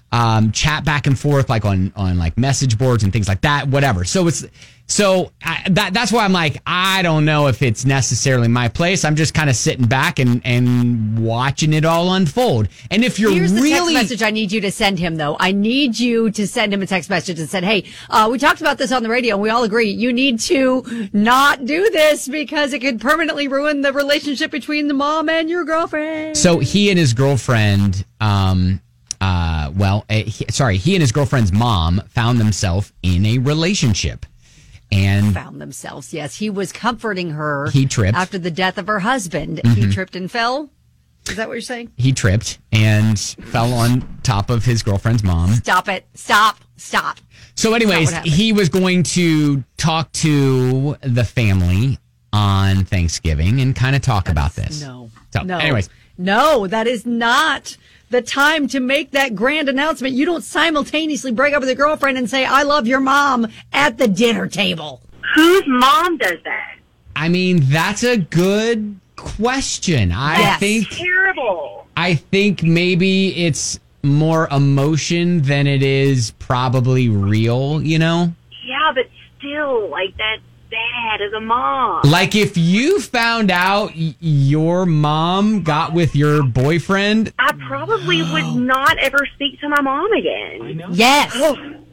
um, chat back and forth, like on on like message boards and things like that. Whatever. So it's so I, that that's why I'm like, I don't know if it's necessarily my place. I'm just kind of sitting back and and watching it all unfold. And if you're Here's the really text message I need you to send him, though. I need you to send him a text message and said, hey, uh, we talked about this on the radio and we all agree you need to not do this because it could permanently ruin the relationship between the mom and your girlfriend. So he and his girlfriend, um, uh, well, uh, he, sorry, he and his girlfriend's mom found themselves in a relationship. And found themselves, yes. He was comforting her. He tripped. After the death of her husband. Mm-hmm. He tripped and fell? Is that what you're saying? He tripped and fell on top of his girlfriend's mom. Stop it. Stop. Stop. So anyways, he was going to talk to the family on Thanksgiving and kind of talk That's, about this. No. So no. anyways. No, that is not the time to make that grand announcement. You don't simultaneously break up with your girlfriend and say, I love your mom at the dinner table. Whose mom does that? I mean, that's a good question. I Yes. think Terrible. I think maybe it's more emotion than it is probably real, you know? Yeah, but still, like, that's bad as a mom. Like if you found out y- your mom got with your boyfriend. I probably would not ever speak to my mom again. I know. Yes. Oh,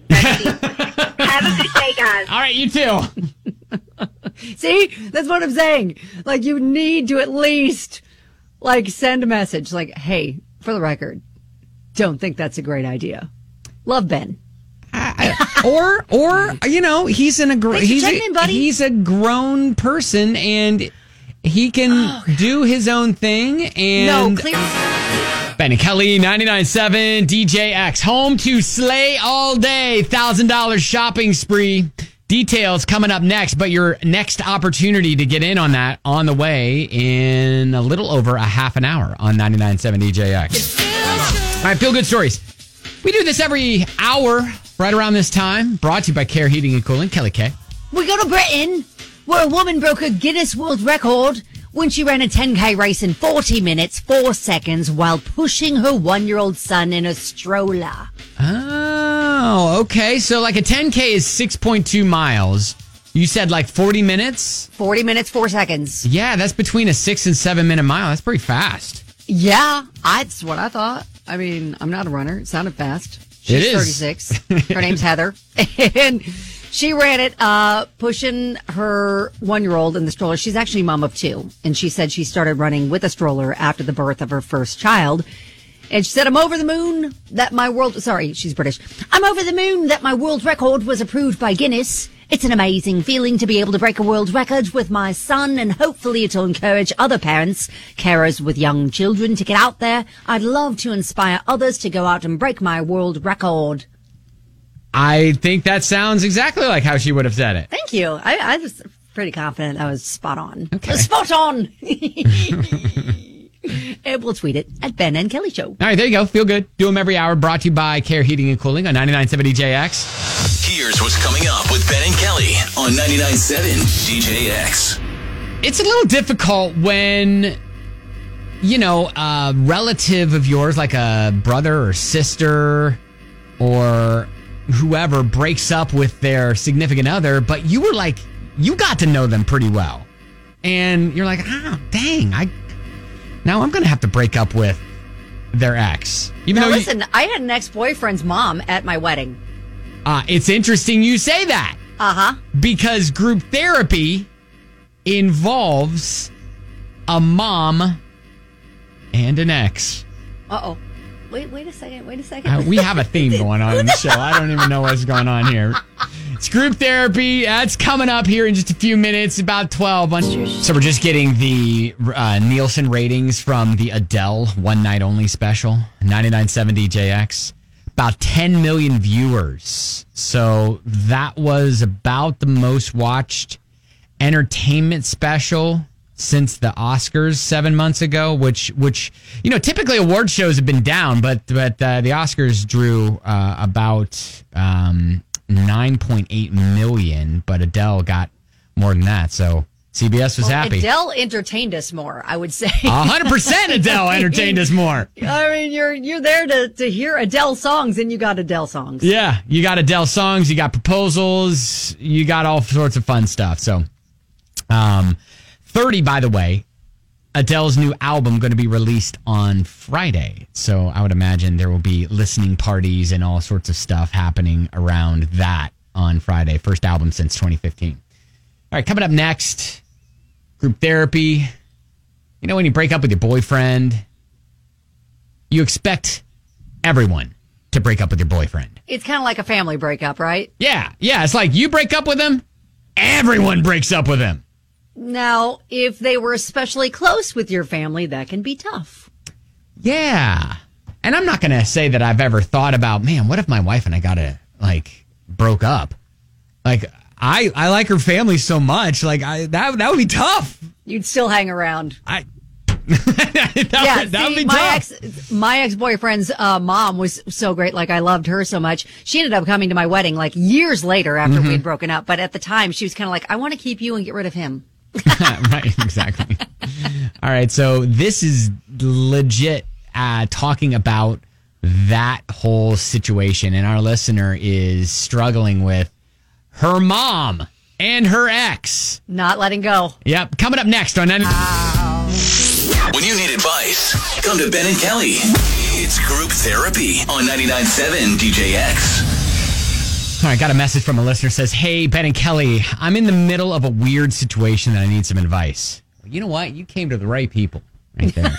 have a good day, guys. All right, you too. See, that's what I'm saying. Like, you need to at least, like, send a message like, hey, for the record, don't think that's a great idea. Love, Ben. or, or you know, he's in a gr- Thanks for he's checking a, in, buddy. he's a grown person and he can Oh, do his own thing. And No, clear. Ben and Kelly, ninety-nine point seven D J X, home to slay all day, one thousand dollars shopping spree. Details coming up next, but your next opportunity to get in on that on the way in a little over a half an hour on ninety-nine point seven D J X. All right, feel good stories. We do this every hour right around this time. Brought to you by Care Heating and Cooling. Kelly K. We go to Britain, where a woman broke a Guinness World Record when she ran a ten K race in forty minutes, four seconds, while pushing her one-year-old son in a stroller. Oh, okay. So like a ten K is six point two miles. You said like forty minutes? forty minutes, four seconds. Yeah, that's between a six and seven minute mile. That's pretty fast. Yeah, that's what I thought. I mean, I'm not a runner. It sounded fast. She's It is. thirty-six. Her name's Heather. And she ran it, uh, pushing her one-year-old in the stroller. She's actually a mom of two. And she said she started running with a stroller after the birth of her first child. And she said, I'm over the moon that my world, sorry, she's British. I'm over the moon that my world record was approved by Guinness. It's an amazing feeling to be able to break a world record with my son, and hopefully it'll encourage other parents, carers with young children, to get out there. I'd love to inspire others to go out and break my world record. I think that sounds exactly like how she would have said it. Thank you. I, I was pretty confident I was spot on. Okay. Spot on! And we'll tweet it at Ben and Kelly Show. All right, there you go. Feel good. Do them every hour. Brought to you by Care Heating and Cooling on ninety-nine point seven D J X. Here's what's coming up with Ben and Kelly on ninety-nine point seven D J X. It's a little difficult when, you know, a relative of yours, like a brother or sister or whoever, breaks up with their significant other, but you were like, you got to know them pretty well. And you're like, ah, dang, I now I'm going to have to break up with their ex. Even Now though you- listen, I had an ex-boyfriend's mom at my wedding. Uh, it's interesting you say that. Uh-huh. Because group therapy involves a mom and an ex. Uh-oh. Wait, wait a second. Wait a second. Uh, we have a theme going on in the show. I don't even know what's going on here. It's group therapy. That's coming up here in just a few minutes, about twelve. So we're just getting the uh, Nielsen ratings from the Adele One Night Only special, ninety-nine point seven D J X. About ten million viewers. So that was about the most watched entertainment special since the Oscars seven months ago, which, which you know, typically award shows have been down, but but uh, the Oscars drew uh, about um, nine point eight million, but Adele got more than that. So C B S was Well, happy. Adele entertained us more, I would say. A hundred percent Adele entertained us more. I mean, you're you're there to, to hear Adele songs, and you got Adele songs. Yeah, you got Adele songs, you got proposals, you got all sorts of fun stuff. So, um, thirty, by the way, Adele's new album going to be released on Friday. So I would imagine there will be listening parties and all sorts of stuff happening around that on Friday. First album since twenty fifteen. All right, coming up next, group therapy. You know when you break up with your boyfriend, you expect everyone to break up with your boyfriend. It's kind of like a family breakup, right? Yeah, yeah. It's like you break up with him, everyone breaks up with him. Now, if they were especially close with your family, that can be tough. Yeah. And I'm not going to say that I've ever thought about, man, what if my wife and I got to, like, broke up? Like, I I like her family so much. Like, I that, that would be tough. You'd still hang around. I that, yeah, would, that see, would be my tough. ex, my ex-boyfriend's uh, mom was so great. Like, I loved her so much. She ended up coming to my wedding, like, years later after Mhm. we'd broken up. But at the time, she was kind of like, I want to keep you and get rid of him. Right, exactly. All right, so this is legit uh, talking about that whole situation, and our listener is struggling with her mom and her ex. Not letting go. Yep, coming up next on ninety. When you need advice, come to Ben and Kelly. It's group therapy on ninety-nine point seven D J X. All right, got a message from a listener says, "Hey, Ben and Kelly, I'm in the middle of a weird situation that I need some advice." Well, you know what? You came to the right people right there.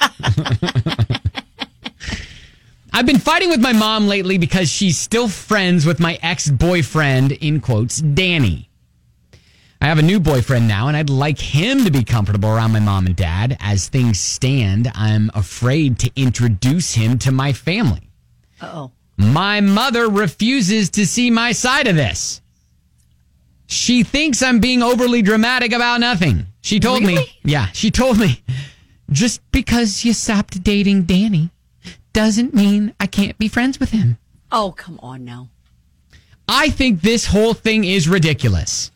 I've been fighting with my mom lately because she's still friends with my ex-boyfriend, in quotes, Danny. I have a new boyfriend now, and I'd like him to be comfortable around my mom and dad. As things stand, I'm afraid to introduce him to my family. Uh-oh. My mother refuses to see my side of this. She thinks I'm being overly dramatic about nothing. She told Really? me, yeah, she told me, just because you stopped dating Danny doesn't mean I can't be friends with him. Oh, come on now. I think this whole thing is ridiculous.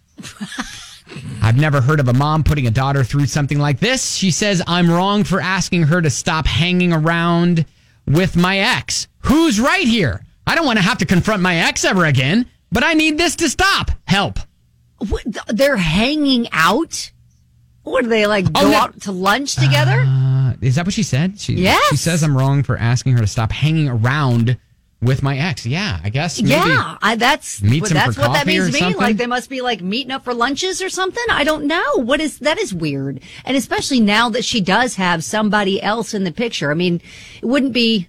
I've never heard of a mom putting a daughter through something like this. She says I'm wrong for asking her to stop hanging around with my ex. Who's right here? I don't want to have to confront my ex ever again, but I need this to stop. Help. What, they're hanging out? What, do they, like, Oh, go no. out to lunch together? Uh, is that what she said? She, Yes. She says I'm wrong for asking her to stop hanging around with my ex. Yeah, I guess maybe. Yeah, I, that's meet well, some that's for what that coffee means or to me. something? Like they must be like meeting up for lunches or something. I don't know. What is that? Is weird, and especially now that she does have somebody else in the picture. I mean, it wouldn't be,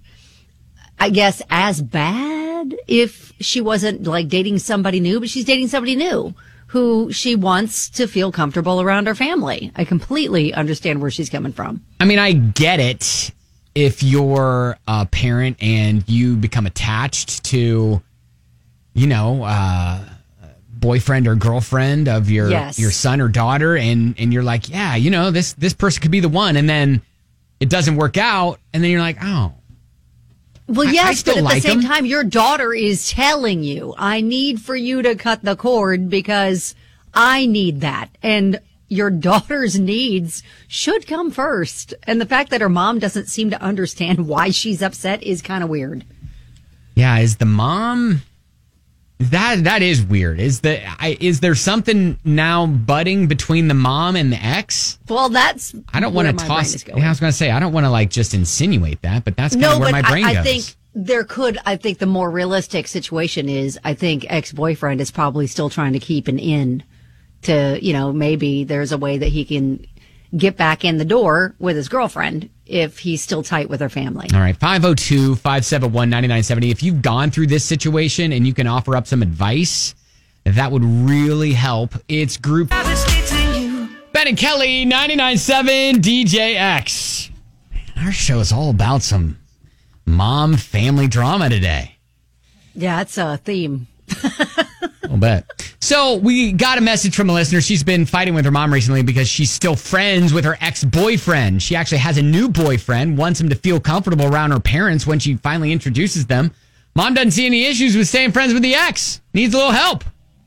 I guess, as bad if she wasn't like dating somebody new, but she's dating somebody new who she wants to feel comfortable around her family. I completely understand where she's coming from. I mean, I get it if you're a parent and you become attached to, you know, uh, boyfriend or girlfriend of your Yes. your son or daughter, and and you're like, yeah, you know, this this person could be the one, and then it doesn't work out, and then you're like, oh. Well, I- I yes, still but at like the same him. time, your daughter is telling you, I need for you to cut the cord because I need that. And your daughter's needs should come first. And the fact that her mom doesn't seem to understand why she's upset is kind of weird. Yeah, is the mom that that is weird. Is the I, is there something now budding between the mom and the ex? Well, that's I don't where want to my brain toss. is going. Yeah, I was going to say I don't want to like just insinuate that, but that's kind of No, where but my brain I, I goes. think there could, I think the more realistic situation is, I think ex-boyfriend is probably still trying to keep an in to, you know, maybe there's a way that he can get back in the door with his girlfriend if he's still tight with her family. All right, five oh two, five seven one, nine nine seven oh. If you've gone through this situation and you can offer up some advice, that would really help. It's group Ben and Kelly, ninety-nine point seven D J X. Man, our show is all about some mom family drama today. Yeah, it's a theme. I'll bet. So we got a message from a listener. She's been fighting with her mom recently because she's still friends with her ex-boyfriend. She actually has a new boyfriend, wants him to feel comfortable around her parents when she finally introduces them. Mom doesn't see any issues with staying friends with the ex. Needs a little help.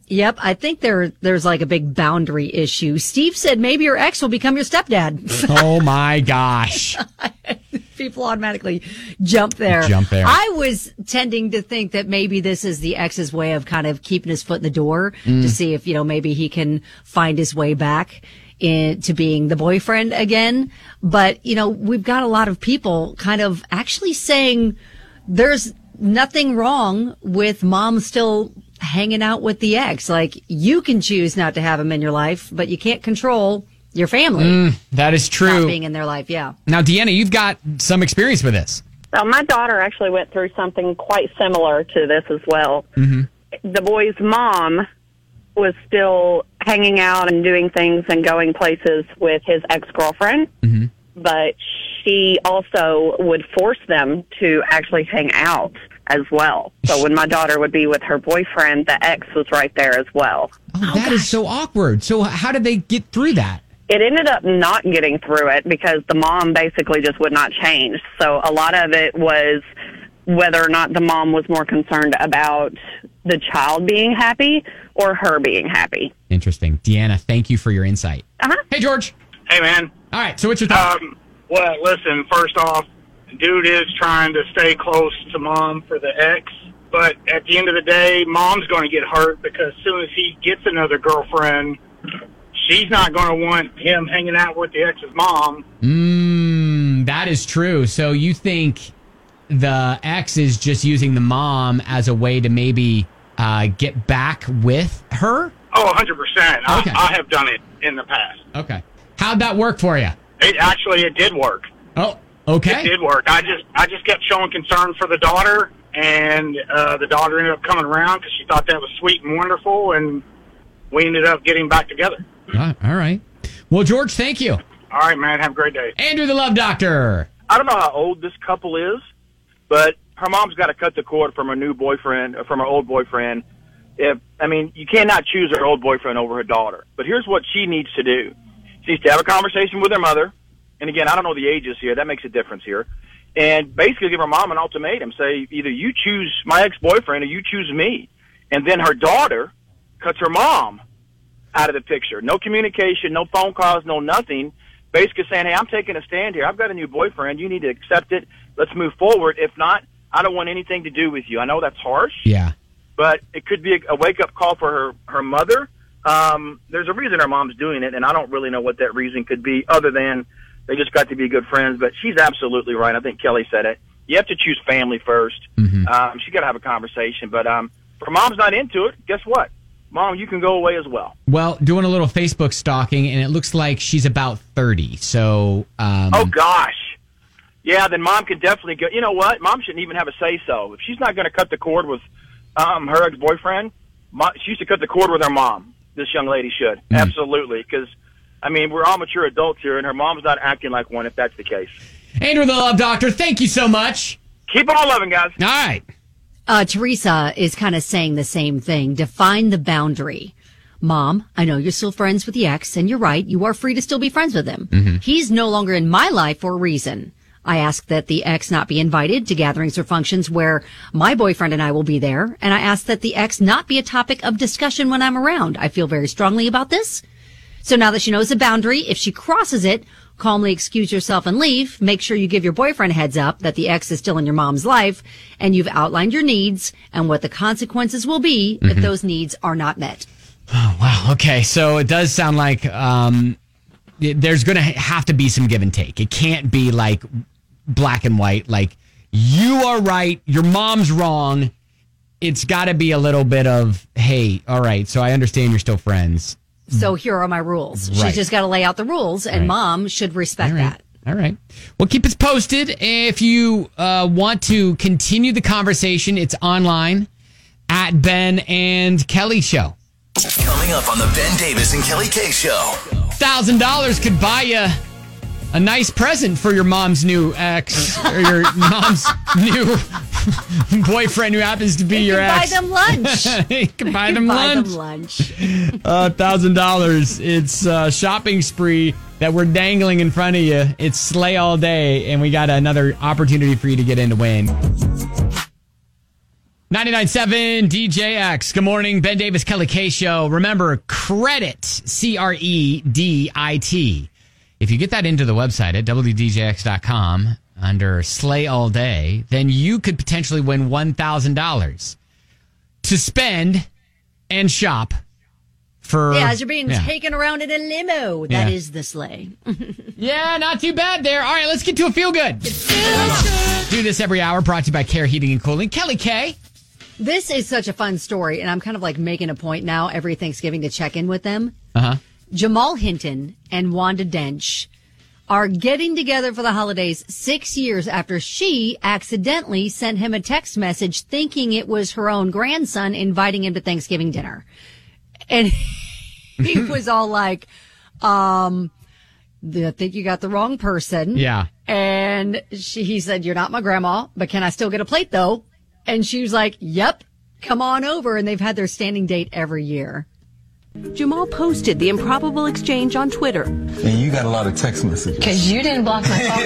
Yep, I think there there's like a big boundary issue. Steve said maybe your ex will become your stepdad. Oh my gosh. People automatically jump there. Jump there. I was tending to think that maybe this is the ex's way of kind of keeping his foot in the door Mm. to see if, you know, maybe he can find his way back into being the boyfriend again. But, you know, we've got a lot of people kind of actually saying there's nothing wrong with mom still hanging out with the ex. Like, you can choose not to have him in your life, but you can't control your family. Mm, that is true. Not being in their life, yeah. Now, Deanna, you've got some experience with this. Well, my daughter actually went through something quite similar to this as well. Mm-hmm. The boy's mom was still hanging out and doing things and going places with his ex-girlfriend, Mm-hmm. but she also would force them to actually hang out as well. So when my daughter would be with her boyfriend, the ex was right there as well. Oh, that is so awkward. So how did they get through that? It ended up not getting through it because the mom basically just would not change. So a lot of it was whether or not the mom was more concerned about the child being happy or her being happy. Interesting. Deanna, thank you for your insight. Uh-huh. Hey, George. Hey, man. All right, so what's your thought? Um, well, listen, first off, dude is trying to stay close to mom for the ex, but at the end of the day, mom's going to get hurt because as soon as he gets another girlfriend, she's not going to want him hanging out with the ex's mom. Mm, that is true. So you think the ex is just using the mom as a way to maybe uh, get back with her? Oh, one hundred percent. Okay. I, I have done it in the past. Okay. How'd that work for you? It actually, it did work. Oh, okay. It did work. I just, I just kept showing concern for the daughter, and uh, the daughter ended up coming around because she thought that was sweet and wonderful, and we ended up getting back together. Uh, all right. Well, George, thank you. All right, man. Have a great day. Andrew, the Love Doctor. I don't know how old this couple is, but her mom's got to cut the cord from her new boyfriend, or from her old boyfriend. If I mean, you cannot choose her old boyfriend over her daughter. But here's what she needs to do. She needs to have a conversation with her mother. And again, I don't know the ages here. That makes a difference here. And basically give her mom an ultimatum. Say, either you choose my ex-boyfriend or you choose me. And then her daughter cuts her mom out of the picture. No communication, no phone calls, no nothing. Basically saying, hey, I'm taking a stand here. I've got a new boyfriend. You need to accept it. Let's move forward. If not, I don't want anything to do with you. I know that's harsh. Yeah. But it could be a, a wake-up call for her, her mother. Um, there's a reason her mom's doing it, and I don't really know what that reason could be other than they just got to be good friends. But she's absolutely right. I think Kelly said it. You have to choose family first. Mm-hmm. Um, she got to have a conversation. But um, if her mom's not into it, guess what? Mom, you can go away as well. Well, doing a little Facebook stalking, and it looks like she's about thirty. So, um, oh, gosh. Yeah, then mom can definitely go. You know what? Mom shouldn't even have a say-so. If she's not going to cut the cord with um, her ex-boyfriend, mom, she used to cut the cord with her mom. This young lady should. Mm-hmm. Absolutely. Because, I mean, we're all mature adults here, and her mom's not acting like one if that's the case. Andrew, the Love Doctor, thank you so much. Keep on loving, guys. All right. Uh, Teresa is kind of saying the same thing. Define the boundary. Mom, I know you're still friends with the ex, and you're right. You are free to still be friends with him. Mm-hmm. He's no longer in my life for a reason. I ask that the ex not be invited to gatherings or functions where my boyfriend and I will be there. And I ask that the ex not be a topic of discussion when I'm around. I feel very strongly about this. So now that she knows the boundary, if she crosses it, calmly excuse yourself and leave. Make sure you give your boyfriend a heads up that the ex is still in your mom's life and you've outlined your needs and what the consequences will be Mm-hmm. if those needs are not met. Oh, wow. Okay. So it does sound like um, it- there's going to have to be some give and take. It can't be like black and white, like you are right, your mom's wrong. It's got to be a little bit of, hey, all right, so I understand you're still friends. So here are my rules. Right. She's just got to lay out the rules and Right. mom should respect All right. that. All right. Well, keep us posted. If you uh, want to continue the conversation, it's online at Ben and Kelly Show. Coming up on the Ben Davis and Kelly K Show. one thousand dollars could buy you a nice present for your mom's new ex or your mom's new boyfriend who happens to be You your can buy ex. them lunch. You can buy You them buy lunch. them lunch. Uh, one thousand dollars. It's a shopping spree that we're dangling in front of you. It's Slay All Day, and we got another opportunity for you to get in to win. ninety-nine point seven D J X. Good morning, Ben Davis, Kelly K Show. Remember, credit, C R E D I T. If you get that into the website at W D J X dot com under Slay All Day, then you could potentially win one thousand dollars to spend and shop for. Yeah, as you're being yeah. taken around in a limo. That Yeah. is the sleigh. Yeah, not too bad there. All right, let's get to a feel good. Do this every hour, brought to you by Care Heating and Cooling. Kelly K. This is such a fun story, and I'm kind of like making a point now every Thanksgiving to check in with them. Uh-huh. Jamal Hinton and Wanda Dench are getting together for the holidays six years after she accidentally sent him a text message thinking it was her own grandson inviting him to Thanksgiving dinner. And he was all like, um, I think you got the wrong person. Yeah. And she, he said, you're not my grandma, but can I still get a plate though? And she was like, yep, come on over. And they've had their standing date every year. Jamal posted the improbable exchange on Twitter. And you got a lot of text messages. Because you didn't block my phone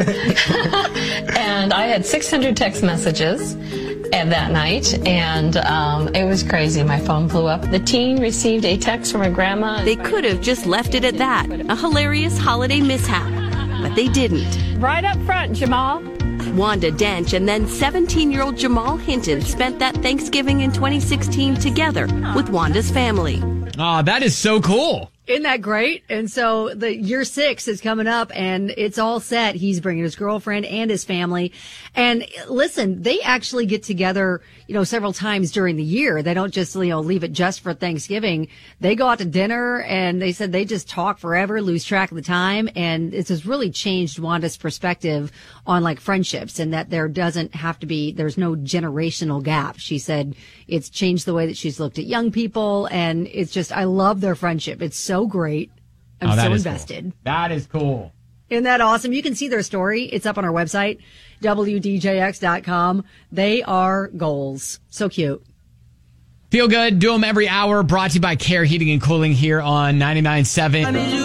number. And I had six hundred text messages at that night, and um, it was crazy. My phone blew up. The teen received a text from her grandma. They could have just left it at that. A hilarious holiday mishap. But they didn't. Right up front, Jamal. Wanda Dench and then seventeen-year-old Jamal Hinton spent that Thanksgiving in twenty sixteen together with Wanda's family. Oh, that is so cool. Isn't that great? And so the year six is coming up and it's all set. He's bringing his girlfriend and his family. And listen, they actually get together, you know, several times during the year. They don't just, you know, leave it just for Thanksgiving. They go out to dinner and they said they just talk forever, lose track of the time. And it's just really changed Wanda's perspective on like friendships and that there doesn't have to be, there's no generational gap. She said it's changed the way that she's looked at young people. And it's just, I love their friendship. It's so great. I'm Oh, that so is invested. cool. That is cool. Isn't that awesome? You can see their story. It's up on our website, W D J X dot com. They are goals. So cute. Feel good. Do them every hour. Brought to you by Care Heating and Cooling here on ninety-nine point seven.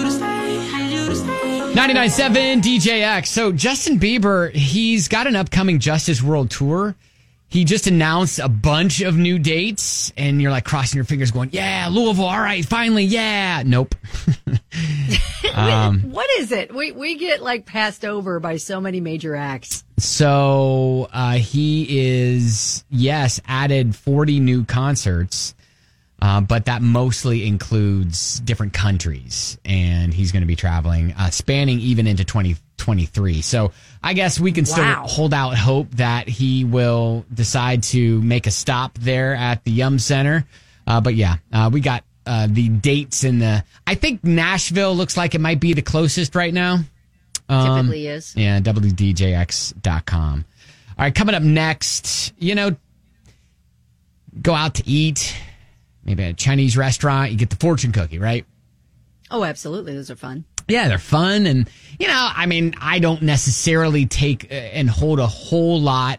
ninety-nine point seven D J X. So Justin Bieber, he's got an upcoming Justice World Tour. He just announced a bunch of new dates, and you're like crossing your fingers going, yeah, Louisville, all right, finally, yeah. Nope. um, What is it? We we get like passed over by so many major acts. so uh, he is, yes, added forty new concerts, uh, but that mostly includes different countries, and he's going to be traveling, uh, spanning even into twenty twenty-three. So I guess we can still Wow. hold out hope that he will decide to make a stop there at the Yum Center. Uh, but yeah, uh, we got uh, the dates in the, I think Nashville looks like it might be the closest right now. Um, Typically is. Yeah, W D J X dot com. All right, coming up next, you know, go out to eat, maybe at a Chinese restaurant, you get the fortune cookie, right? Oh, absolutely. Those are fun. Yeah, they're fun. And, you know, I mean, I don't necessarily take uh, and hold a whole lot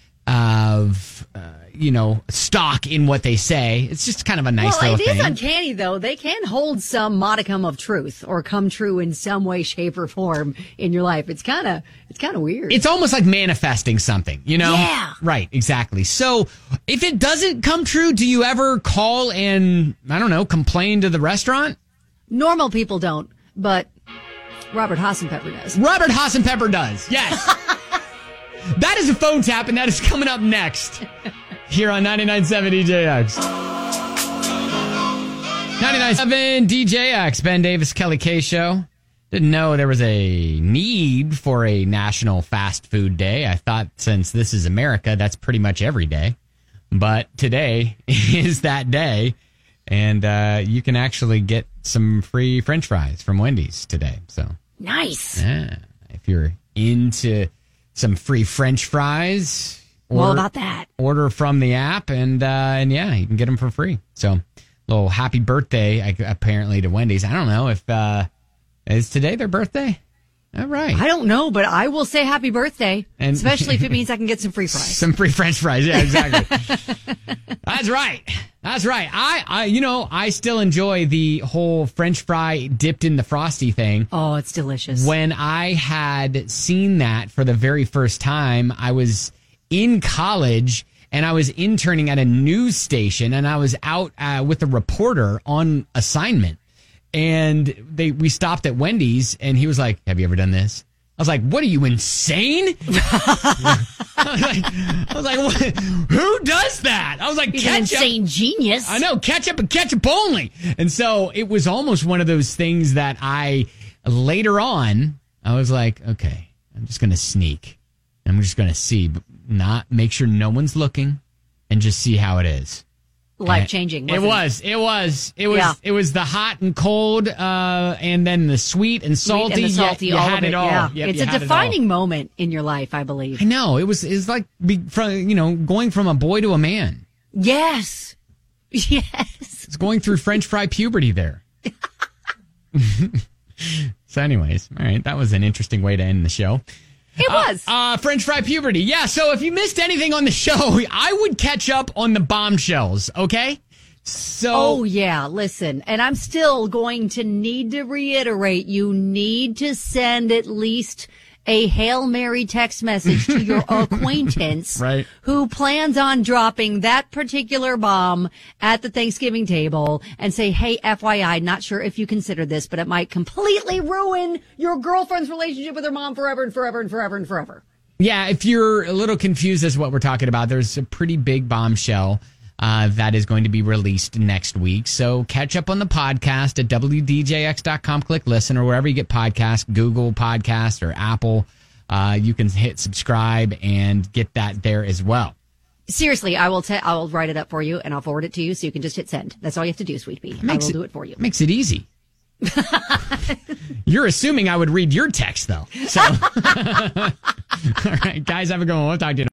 of, uh, you know, stock in what they say. It's just kind of a nice well, little it is thing. uncanny, though. They can hold some modicum of truth or come true in some way, shape, or form in your life. It's kind of it's kind of weird. It's almost like manifesting something, you know? Yeah. Right, exactly. So if it doesn't come true, do you ever call and, I don't know, complain to the restaurant? Normal people don't, but Robert Hassenpepper does. Robert Hassenpepper does, yes. That is a phone tap, and that is coming up next here on ninety-nine point seven D J X. ninety-nine point seven D J X, Ben Davis, Kelly K Show. Didn't know there was a need for a national fast food day. I thought since this is America, that's pretty much every day. But today is that day, and uh, you can actually get some free French fries from Wendy's today. So Nice. yeah, if you're into some free French fries, Well, about that. order from the app, and uh, and yeah, you can get them for free. So, little happy birthday I, apparently to Wendy's. I don't know if uh, is today their birthday. All right, I don't know, but I will say happy birthday, And- especially if it means I can get some free fries. some free French fries. Yeah, exactly. That's right. That's right. I, I, you know, I still enjoy the whole French fry dipped in the Frosty thing. Oh, it's delicious. When I had seen that for the very first time, I was in college, and I was interning at a news station, and I was out uh, with a reporter on assignment. And they we stopped at Wendy's, and he was like, "Have you ever done this?" I was like, "What are you, insane?" I was like, I was like what? "Who does that?" I was like, He's an insane genius. I know, ketchup and ketchup only. And so it was almost one of those things that I, later on, I was like, okay, I'm just going to sneak. I'm just going to see, but not make sure no one's looking, and just see how it is. Life changing. It was. It was. It was. Yeah. It was the hot and cold, uh, and then the sweet and salty. Sweet and the salty, you, you all had of it. it all. Yeah. Yep, it's you a had it all. defining moment in your life, I believe. I know. It was. It's like be, from you know going from a boy to a man. Yes. Yes. It's going through French fry puberty there. So, anyways, all right. That was an interesting way to end the show. It was. Uh, uh, French fry puberty. Yeah. So if you missed anything on the show, I would catch up on the bombshells. Okay. So. Oh, yeah. Listen, and I'm still going to need to reiterate, you need to send at least a Hail Mary text message to your acquaintance right. who plans on dropping that particular bomb at the Thanksgiving table and say, hey, F Y I, not sure if you consider this, but it might completely ruin your girlfriend's relationship with her mom forever and forever and forever and forever. Yeah, if you're a little confused as to what we're talking about, there's a pretty big bombshell uh, that is going to be released next week. So catch up on the podcast at W D J X dot com. Click listen, or wherever you get podcasts, Google Podcast or Apple. Uh, you can hit subscribe and get that there as well. Seriously, I will te- I will write it up for you and I'll forward it to you so you can just hit send. That's all you have to do, sweet pea. I will it, do it for you. Makes it easy. You're assuming I would read your text, though. So, all right, guys, have a good one. We'll talk to you.